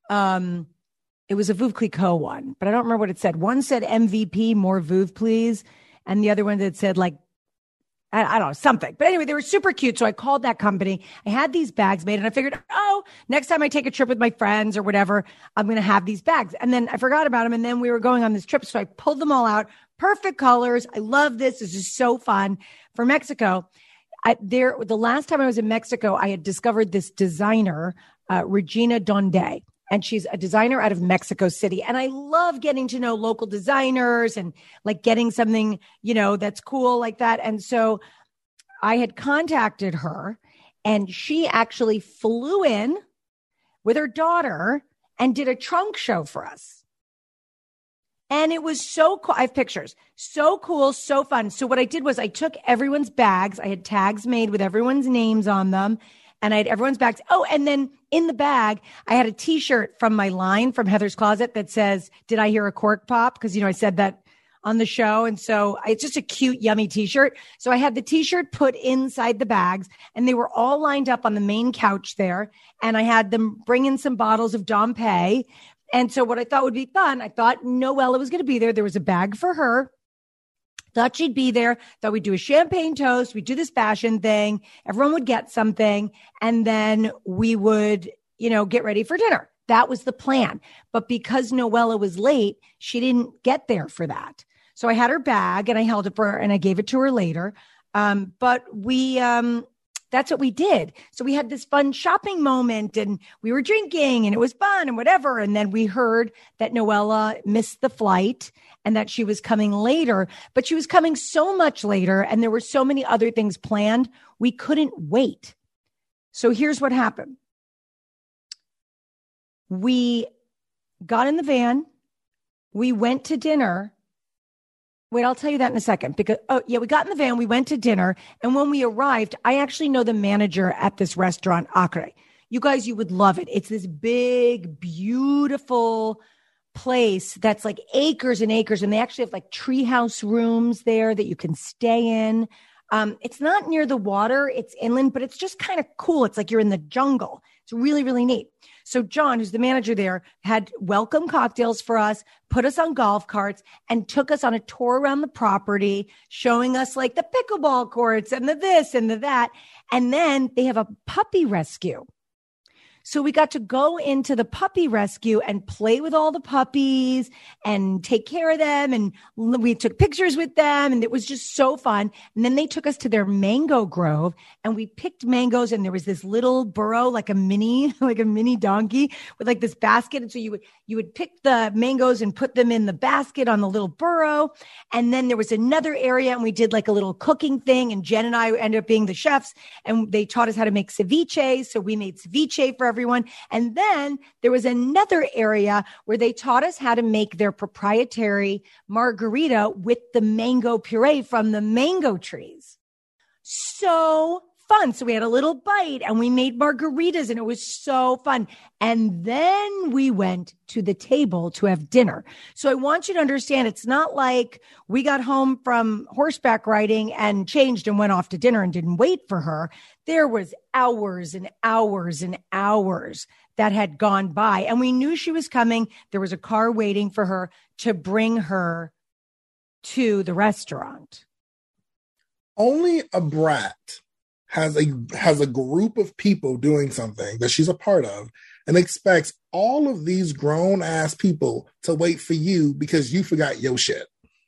it was a Veuve Clicquot one, but I don't remember what it said. One said MVP, more Veuve, please. And the other one that said like, I don't know, something. But anyway, they were super cute. So I called that company. I had these bags made and I figured, next time I take a trip with my friends or whatever, I'm going to have these bags. And then I forgot about them. And then we were going on this trip. So I pulled them all out. Perfect colors. I love this. This is so fun. For Mexico, the last time I was in Mexico, I had discovered this designer, Regina Donde. And she's a designer out of Mexico City. And I love getting to know local designers and like getting something, that's cool like that. And so I had contacted her and she actually flew in with her daughter and did a trunk show for us. And it was so cool. I have pictures. So cool, so fun. So what I did was I took everyone's bags. I had tags made with everyone's names on them. And I had everyone's bags. Oh, and then in the bag, I had a T-shirt from my line from Heather's Closet that says, "Did I hear a cork pop?" Because, I said that on the show. And so it's just a cute, yummy T-shirt. So I had the T-shirt put inside the bags and they were all lined up on the main couch there. And I had them bring in some bottles of Dom Pay. And so what I thought would be fun, I thought Noella was going to be there. There was a bag for her. Thought she'd be there. Thought we'd do a champagne toast. We'd do this fashion thing. Everyone would get something. And then we would, get ready for dinner. That was the plan. But because Noella was late, she didn't get there for that. So I had her bag and I held it for her and I gave it to her later. But that's what we did. So we had this fun shopping moment and we were drinking and it was fun and whatever. And then we heard that Noella missed the flight and that she was coming later, but she was coming so much later and there were so many other things planned. We couldn't wait. So here's what happened. We got in the van. We went to dinner. Wait, I'll tell you that in a second because, we got in the van, we went to dinner. And when we arrived, I actually know the manager at this restaurant, Acre. You guys, you would love it. It's this big, beautiful place that's like acres and acres. And they actually have like treehouse rooms there that you can stay in. It's not near the water. It's inland, but it's just kind of cool. It's like you're in the jungle. It's really, really neat. So John, who's the manager there, had welcome cocktails for us, put us on golf carts, and took us on a tour around the property, showing us like the pickleball courts and the this and the that. And then they have a puppy rescue. So we got to go into the puppy rescue and play with all the puppies and take care of them. And we took pictures with them, and it was just so fun. And then they took us to their mango grove, and we picked mangoes, and there was this little burro, like a mini donkey with like this basket. And so you would pick the mangoes and put them in the basket on the little burro. And then there was another area, and we did like a little cooking thing. And Jen and I ended up being the chefs, and they taught us how to make ceviche. So we made ceviche for everyone. And then there was another area where they taught us how to make their proprietary margarita with the mango puree from the mango trees. So fun. So we had a little bite and we made margaritas, and it was so fun. And then we went to the table to have dinner. So I want you to understand, it's not like we got home from horseback riding and changed and went off to dinner and didn't wait for her. There was hours and hours and hours that had gone by, and we knew she was coming. There was a car waiting for her to bring her to the restaurant. Only a brat has a group of people doing something that she's a part of and expects all of these grown ass people to wait for you because you forgot your shit.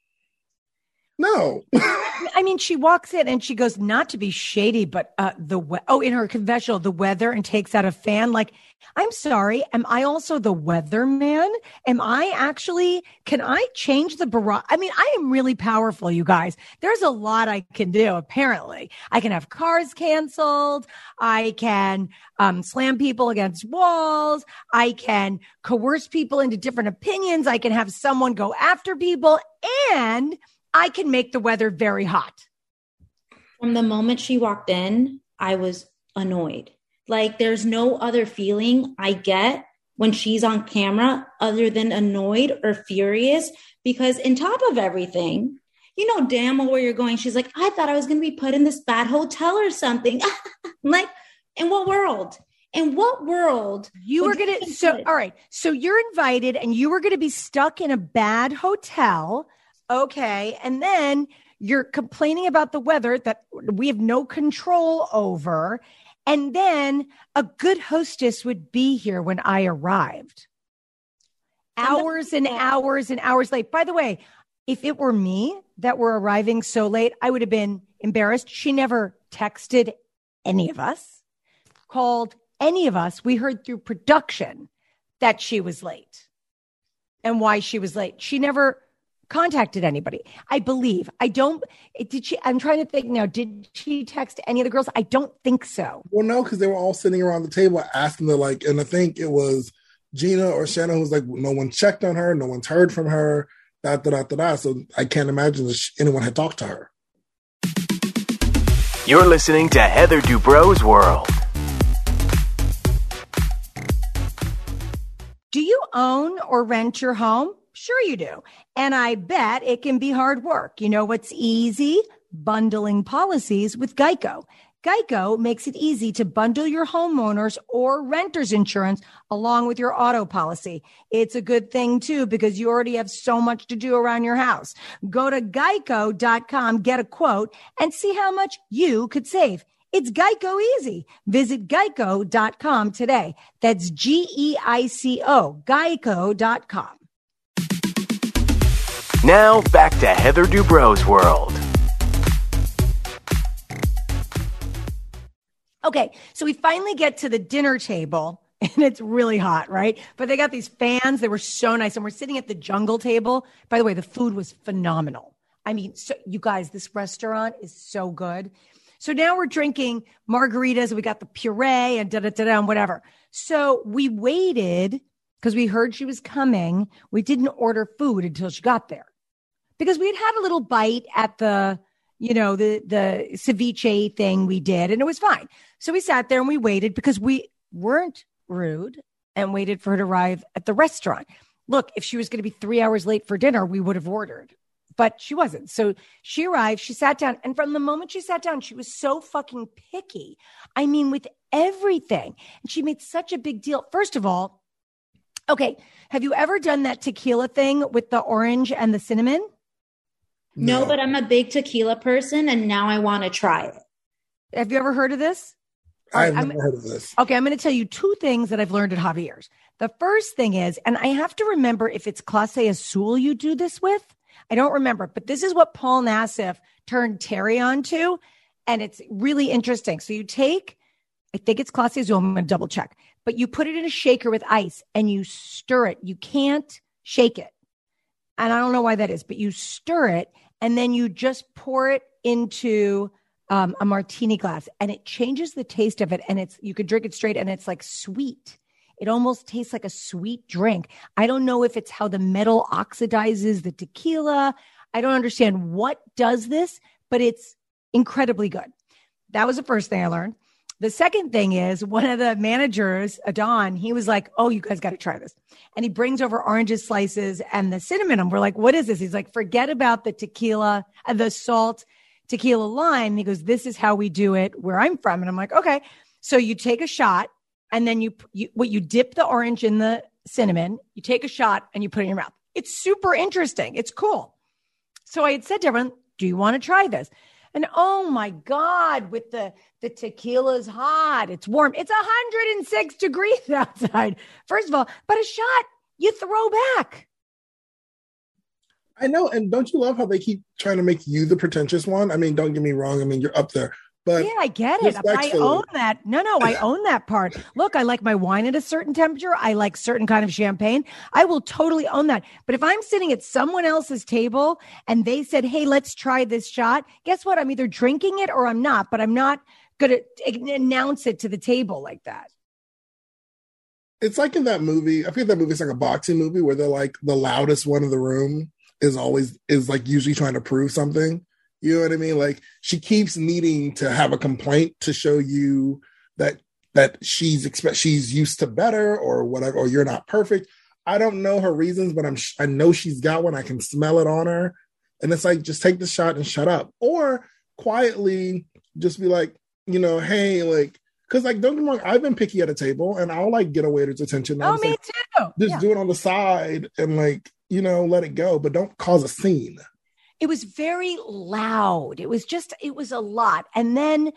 No. I mean, she walks in and she goes, not to be shady, but in her confessional, the weather, and takes out a fan. Like, I'm sorry. Am I also the weatherman? Can I change the barrage? I mean, I am really powerful, you guys. There's a lot I can do, apparently. I can have cars canceled. I can slam people against walls. I can coerce people into different opinions. I can have someone go after people, and I can make the weather very hot. From the moment she walked in, I was annoyed. Like, there's no other feeling I get when she's on camera other than annoyed or furious, because on top of everything, you know damn well where you're going. She's like, I thought I was going to be put in this bad hotel or something. Like, in what world? In what world? You were going to, all right. So you're invited and you were going to be stuck in a bad hotel. Okay. And then you're complaining about the weather that we have no control over. And then a good hostess would be here when I arrived. Hours and hours and hours late. By the way, if it were me that were arriving so late, I would have been embarrassed. She never texted any of us, called any of us. We heard through production that she was late and why she was late. She never contacted anybody. I believe. I'm trying to think now. Did she text any of the girls? I don't think so. Well, no, because they were all sitting around the table asking her, like, and I think it was Gina or Shannon who was like, no one checked on her. No one's heard from her. So I can't imagine that anyone had talked to her. You're listening to Heather Dubrow's World. Do you own or rent your home? Sure you do. And I bet it can be hard work. You know what's easy? Bundling policies with Geico. Geico makes it easy to bundle your homeowners or renters insurance along with your auto policy. It's a good thing too, because you already have so much to do around your house. Go to geico.com, get a quote, and see how much you could save. It's Geico easy. Visit geico.com today. That's GEICO, geico.com. Now back to Heather Dubrow's World. Okay, so we finally get to the dinner table, and it's really hot, right? But they got these fans. They were so nice, and we're sitting at the jungle table. By the way, the food was phenomenal. I mean, so, you guys, this restaurant is so good. So now we're drinking margaritas, and we got the puree and da-da-da-da and whatever. So we waited because we heard she was coming. We didn't order food until she got there because we had a little bite at the ceviche thing we did, and it was fine. So we sat there and we waited because we weren't rude and waited for her to arrive at the restaurant. look, if she was going to be 3 hours late for dinner, we would have ordered. But she wasn't. So she arrived, she sat down. And from the moment she sat down, she was so fucking picky. I mean, with everything. And she made such a big deal. First of all, okay, have you ever done that tequila thing with the orange and the cinnamon? No, but I'm a big tequila person, and now I want to try it. Have you ever heard of this? I've never heard of this. Okay, I'm going to tell you 2 things that I've learned at Javier's. The first thing is, and I have to remember if it's Clase Azul you do this with. I don't remember, but this is what Paul Nassif turned Terry onto, and it's really interesting. So you take, I think it's Clase Azul, I'm going to double check, but you put it in a shaker with ice and you stir it. You can't shake it. And I don't know why that is, but you stir it and then you just pour it into a martini glass, and it changes the taste of it. And you could drink it straight, and it's like sweet. It almost tastes like a sweet drink. I don't know if it's how the metal oxidizes the tequila. I don't understand what does this, but it's incredibly good. That was the first thing I learned. The second thing is one of the managers, Adon, he was like, oh, you guys got to try this. And he brings over oranges slices and the cinnamon. And we're like, what is this? He's like, forget about the tequila and the salt tequila lime. And he goes, this is how we do it where I'm from. And I'm like, okay. So you take a shot and then you dip the orange in the cinnamon, you take a shot and you put it in your mouth. It's super interesting. It's cool. So I had said to everyone, do you want to try this? And oh my God, with the tequila's hot. It's warm. It's 106 degrees outside. First of all, but a shot you throw back. I know. And don't you love how they keep trying to make you the pretentious one? I mean, don't get me wrong. I mean, you're up there. But yeah, I get it. I own that. No, I own that part. Look, I like my wine at a certain temperature. I like certain kind of champagne. I will totally own that. But if I'm sitting at someone else's table and they said, hey, let's try this shot, guess what? I'm either drinking it or I'm not, but I'm not going to announce it to the table like that. It's like in that movie. I forget that movie. It's like a boxing movie where they're like the loudest one in the room is like usually trying to prove something. You know what I mean? Like she keeps needing to have a complaint to show you that she's used to better or whatever, or you're not perfect. I don't know her reasons, but I know she's got one. I can smell it on her. And it's like, just take the shot and shut up, or quietly just be like, you know, hey, like, cause like, don't get me wrong, I've been picky at a table and I'll like get a waiter's attention. Oh, me like, too. Just do it on the side and like, you know, let it go, but don't cause a scene. It was very loud. It was a lot. And then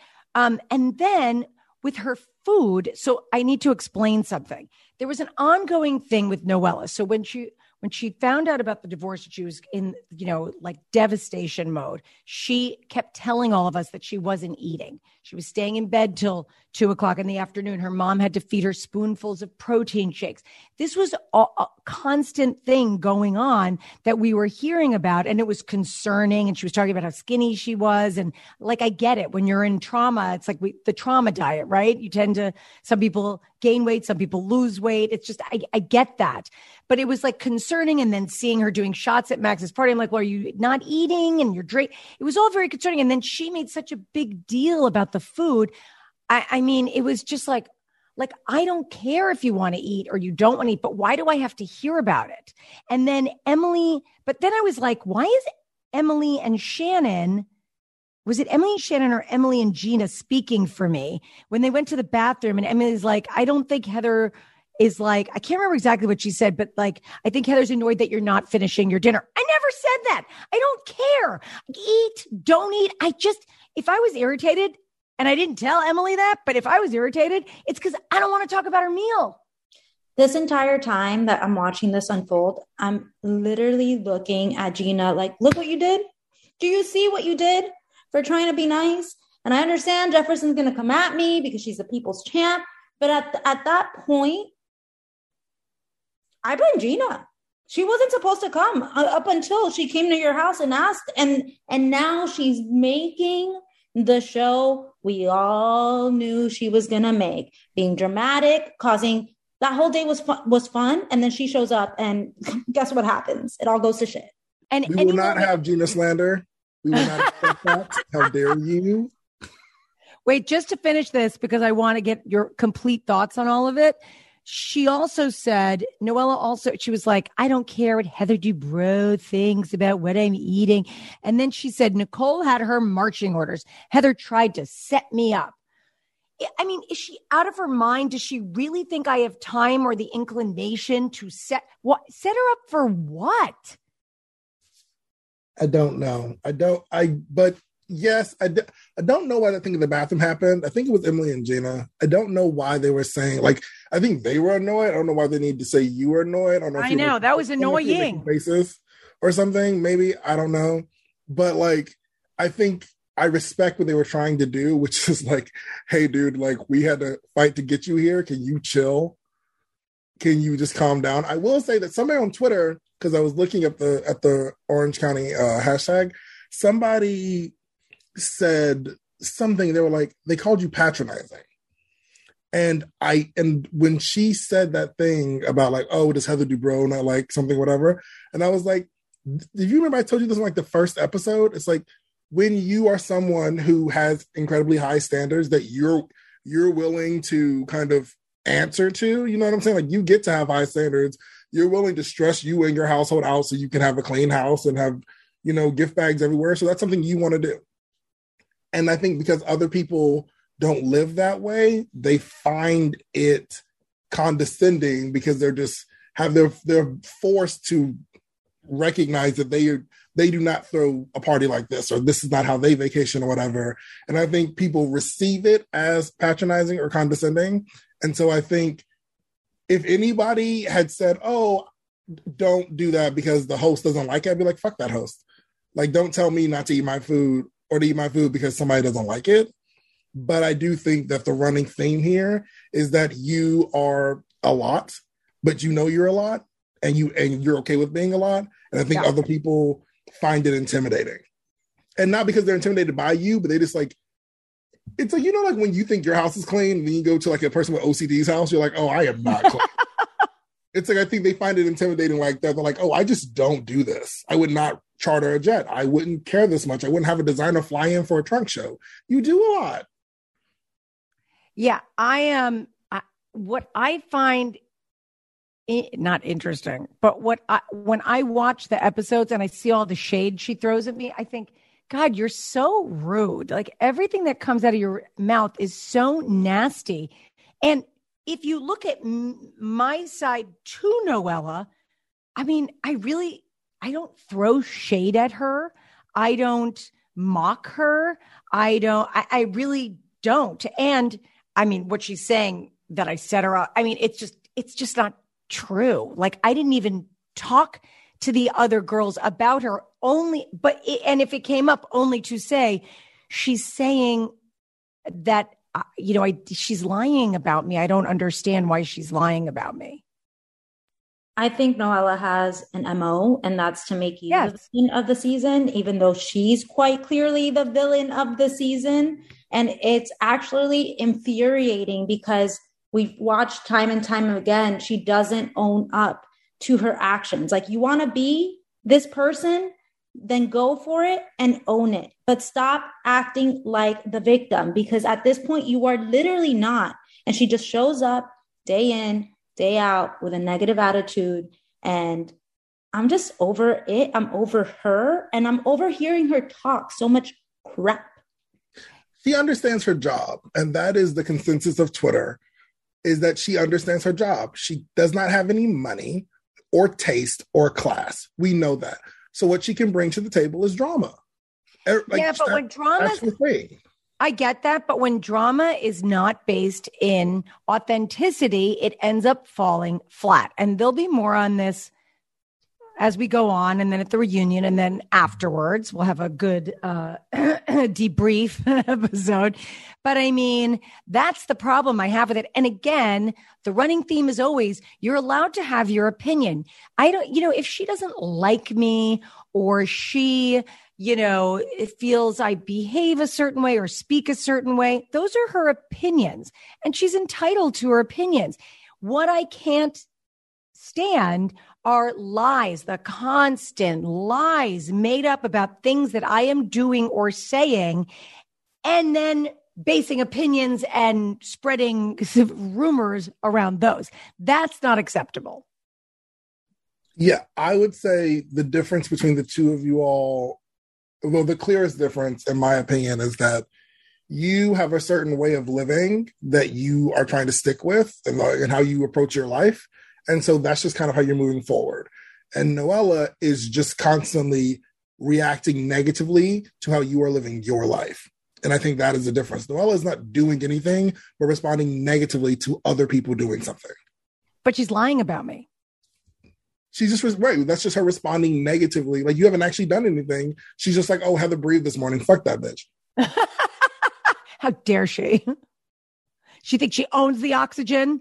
with her food. So I need to explain something. There was an ongoing thing with Noella. So when she found out about the divorce, she was in, you know, like devastation mode. She kept telling all of us that she wasn't eating. She was staying in bed till 2:00 in the afternoon. Her mom had to feed her spoonfuls of protein shakes. This was a constant thing going on that we were hearing about, and it was concerning. And she was talking about how skinny she was. And like, I get it. When you're in trauma, it's like the trauma diet, right? You tend to, some people gain weight, some people lose weight. It's just, I get that. But it was like concerning. And then seeing her doing shots at Max's party, I'm like, well, are you not eating? And you're drinking. It was all very concerning. And then she made such a big deal about the food. I mean, it was just like, I don't care if you want to eat or you don't want to eat, but why do I have to hear about it? And then but then I was like, why is Emily and Shannon, was it Emily and Shannon or Emily and Gina speaking for me when they went to the bathroom? And Emily's like, I don't think Heather is like, I can't remember exactly what she said, but like, I think Heather's annoyed that you're not finishing your dinner. I never said that. I don't care. Eat, don't eat. If I was irritated, and I didn't tell Emily that, but if I was irritated, it's because I don't want to talk about her meal. This entire time that I'm watching this unfold, I'm literally looking at Gina like, look what you did. Do you see what you did for trying to be nice? And I understand Jefferson's going to come at me because she's the people's champ. But at that point, I blame Gina. She wasn't supposed to come up until she came to your house and asked. And now she's making the show we all knew she was going to make, being dramatic, causing that whole day was fun. And then she shows up and guess what happens? It all goes to shit. And we will not have Gina slander. We will not accept that. How dare you? Wait, just to finish this, because I want to get your complete thoughts on all of it. she also said, Noella also, she was like, I don't care what Heather Dubrow thinks about what I'm eating. And then she said, Nicole had her marching orders. Heather tried to set me up. I mean, is she out of her mind? Does she really think I have time or the inclination to set her up for what? I don't know. But yes, I don't know why that thing in the bathroom happened. I think it was Emily and Gina. I don't know why they were saying, like, I think they were annoyed. I don't know why they need to say you were annoyed. I know that was annoying. Faces or something, maybe. I don't know. But like, I think I respect what they were trying to do, which is like, hey, dude, like, we had to fight to get you here. Can you chill? Can you just calm down? I will say that somebody on Twitter, because I was looking at the Orange County hashtag, somebody said something. They were like, they called you patronizing. And when she said that thing about like, oh, does Heather Dubrow not like something, whatever. And I was like, did you remember I told you this in like the first episode? It's like, when you are someone who has incredibly high standards that you're willing to kind of answer to, you know what I'm saying? Like, you get to have high standards. You're willing to stress you and your household out so you can have a clean house and have, you know, gift bags everywhere. So that's something you want to do. And I think because other people don't live that way, they find it condescending because they're forced to recognize that they do not throw a party like this, or this is not how they vacation or whatever. And I think people receive it as patronizing or condescending. And so I think if anybody had said, oh, don't do that because the host doesn't like it, I'd be like, fuck that host. Like, don't tell me not to eat my food or to eat my food because somebody doesn't like it. But I do think that the running theme here is that you are a lot, but you know you're a lot, and you're okay with being a lot. And I think other people find it intimidating. And not because they're intimidated by you, but they just like, it's like, you know, like when you think your house is clean, and then you go to like a person with OCD's house, you're like, oh, I am not clean. It's like, I think they find it intimidating like that. They're like, oh, I just don't do this. I would not charter a jet. I wouldn't care this much. I wouldn't have a designer fly in for a trunk show. You do a lot. Yeah, I am. What I find not interesting, but when I watch the episodes and I see all the shade she throws at me, I think, God, you're so rude. Like, everything that comes out of your mouth is so nasty. And if you look at my side to Noella, I mean, I don't throw shade at her. I don't mock her. I really don't. And I mean, what she's saying that I set her up, I mean, it's just not true. Like, I didn't even talk to the other girls about her and if it came up, only to say she's saying that, she's lying about me. I don't understand why she's lying about me. I think Noella has an MO, and that's to make you the villain of the season, even though she's quite clearly the villain of the season. And it's actually infuriating because we've watched time and time again, she doesn't own up to her actions. Like, you want to be this person, then go for it and own it. But stop acting like the victim, because at this point you are literally not. And she just shows up day in, day out with a negative attitude. And I'm just over it. I'm over her, and I'm over hearing her talk so much crap. She understands her job. And that is the consensus of Twitter, is that she understands her job. She does not have any money or taste or class. We know that. So what she can bring to the table is drama. Like, yeah, but when drama, I get that. But when drama is not based in authenticity, it ends up falling flat. And there'll be more on this as we go on, and then at the reunion, and then afterwards, we'll have a good debrief episode. But I mean, that's the problem I have with it. And again, the running theme is always, you're allowed to have your opinion. I don't, if she doesn't like me, or she, it feels I behave a certain way or speak a certain way, those are her opinions, and she's entitled to her opinions. What I can't stand are lies, the constant lies made up about things that I am doing or saying. And then basing opinions and spreading rumors around those. That's not acceptable. Yeah, I would say the difference between the two of you all, well, the clearest difference, in my opinion, is that you have a certain way of living that you are trying to stick with and how you approach your life. And so that's just kind of how you're moving forward. And Noella is just constantly reacting negatively to how you are living your life. And I think that is the difference. Noella is not doing anything, but responding negatively to other people doing something. But she's lying about me. She's just, right, that's just her responding negatively. Like, you haven't actually done anything. She's just like, oh, Heather breathed this morning. Fuck that bitch. How dare she? She thinks she owns the oxygen?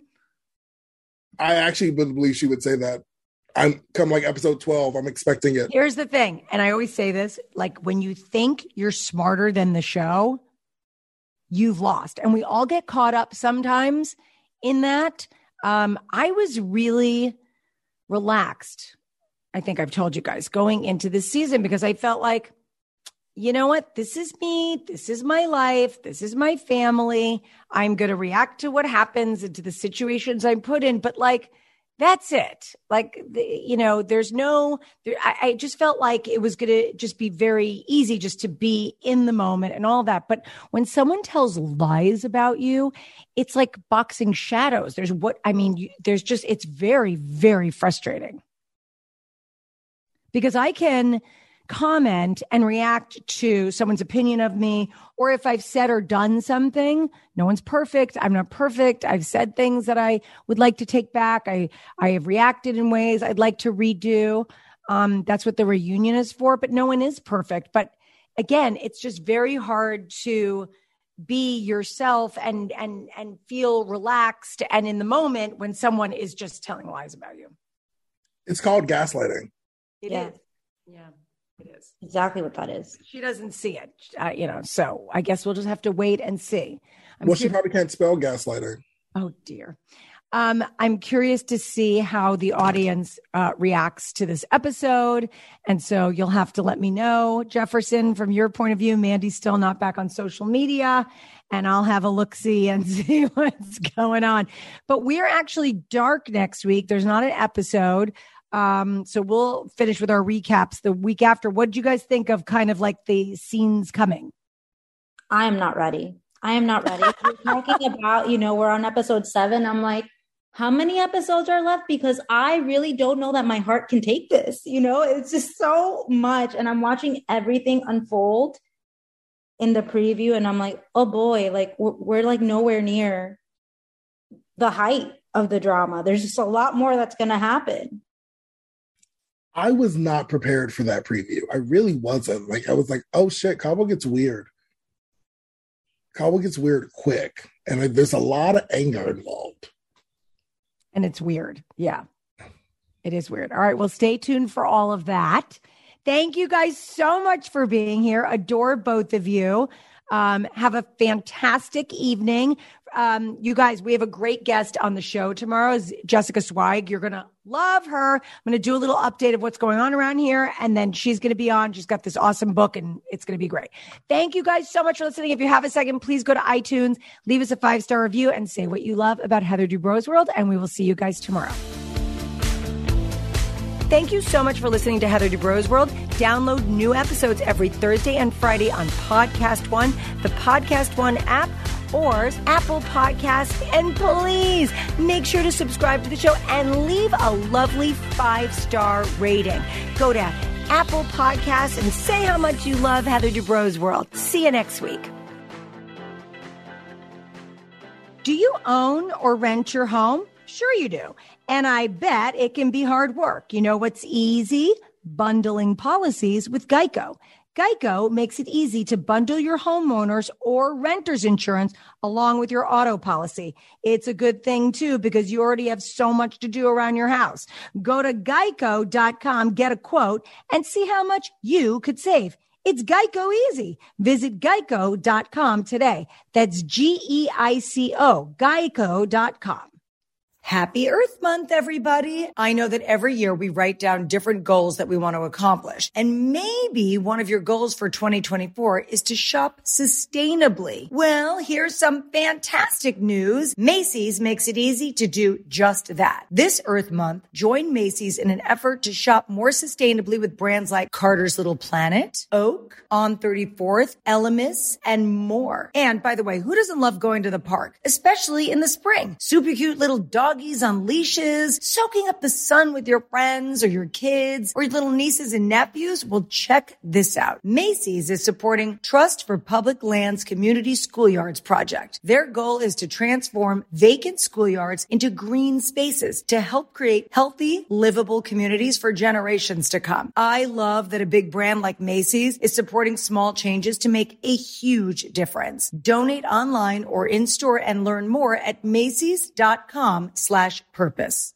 I actually believe she would say that. I'm come like episode 12. I'm expecting it. Here's the thing. And I always say this, like, when you think you're smarter than the show, you've lost. And we all get caught up sometimes in that. I was really relaxed, I think I've told you guys, going into this season, because I felt like, you know what? This is me. This is my life. This is my family. I'm going to react to what happens and to the situations I'm put in. But like, that's it. Like, there's no, I just felt like it was going to just be very easy just to be in the moment and all that. But when someone tells lies about you, it's like boxing shadows. It's very, very frustrating. Because I can comment and react to someone's opinion of me, or if I've said or done something. No one's perfect. I'm not perfect. I've said things that I would like to take back. I have reacted in ways I'd like to redo. That's what the reunion is for, but no one is perfect. But again, it's just very hard to be yourself and feel relaxed and in the moment when someone is just telling lies about you. It's called gaslighting. It is. Yeah. It is exactly what that is. She doesn't see it, so I guess we'll just have to wait and see. She probably can't spell gaslighter. Oh, dear. I'm curious to see how the audience reacts to this episode. And so you'll have to let me know, Jefferson, from your point of view. Mandy's still not back on social media, and I'll have a look-see and see what's going on. But we're actually dark next week. There's not an episode. So we'll finish with our recaps the week after. What did you guys think of kind of like the scenes coming? I am not ready. We're talking about, we're on episode 7. I'm like, how many episodes are left? Because I really don't know that my heart can take this. It's just so much. And I'm watching everything unfold in the preview. And I'm like, oh boy, like we're like nowhere near the height of the drama. There's just a lot more that's going to happen. I was not prepared for that preview. I really wasn't. Like, I was like, oh shit, Cabo gets weird. Cabo gets weird quick. And there's a lot of anger involved. And it's weird. Yeah, it is weird. All right. Well, stay tuned for all of that. Thank you guys so much for being here. Adore both of you. Have a fantastic evening. You guys, we have a great guest on the show tomorrow, Jessica Zweig. You're going to love her. I'm going to do a little update of what's going on around here. And then she's going to be on. She's got this awesome book and it's going to be great. Thank you guys so much for listening. If you have a second, please go to iTunes, leave us a 5-star review and say what you love about Heather Dubrow's World. And we will see you guys tomorrow. Thank you so much for listening to Heather Dubrow's World. Download new episodes every Thursday and Friday on Podcast One, the Podcast One app, or Apple Podcasts. And please make sure to subscribe to the show and leave a lovely 5-star rating. Go to Apple Podcasts and say how much you love Heather Dubrow's World. See you next week. Do you own or rent your home? Sure you do. And I bet it can be hard work. You know what's easy? Bundling policies with Geico. Geico makes it easy to bundle your homeowners or renter's insurance along with your auto policy. It's a good thing, too, because you already have so much to do around your house. Go to geico.com, get a quote, and see how much you could save. It's Geico easy. Visit geico.com today. That's GEICO, geico.com. Happy Earth Month, everybody. I know that every year we write down different goals that we want to accomplish. And maybe one of your goals for 2024 is to shop sustainably. Well, here's some fantastic news. Macy's makes it easy to do just that. This Earth Month, join Macy's in an effort to shop more sustainably with brands like Carter's Little Planet, Oak, On 34th, Elemis, and more. And by the way, who doesn't love going to the park, especially in the spring? Super cute little doggies on leashes, soaking up the sun with your friends or your kids or your little nieces and nephews. Well, check this out. Macy's is supporting Trust for Public Lands Community Schoolyards project. Their goal is to transform vacant schoolyards into green spaces to help create healthy, livable communities for generations to come. I love that a big brand like Macy's is supporting small changes to make a huge difference. Donate online or in store and learn more at Macy's.com/purpose.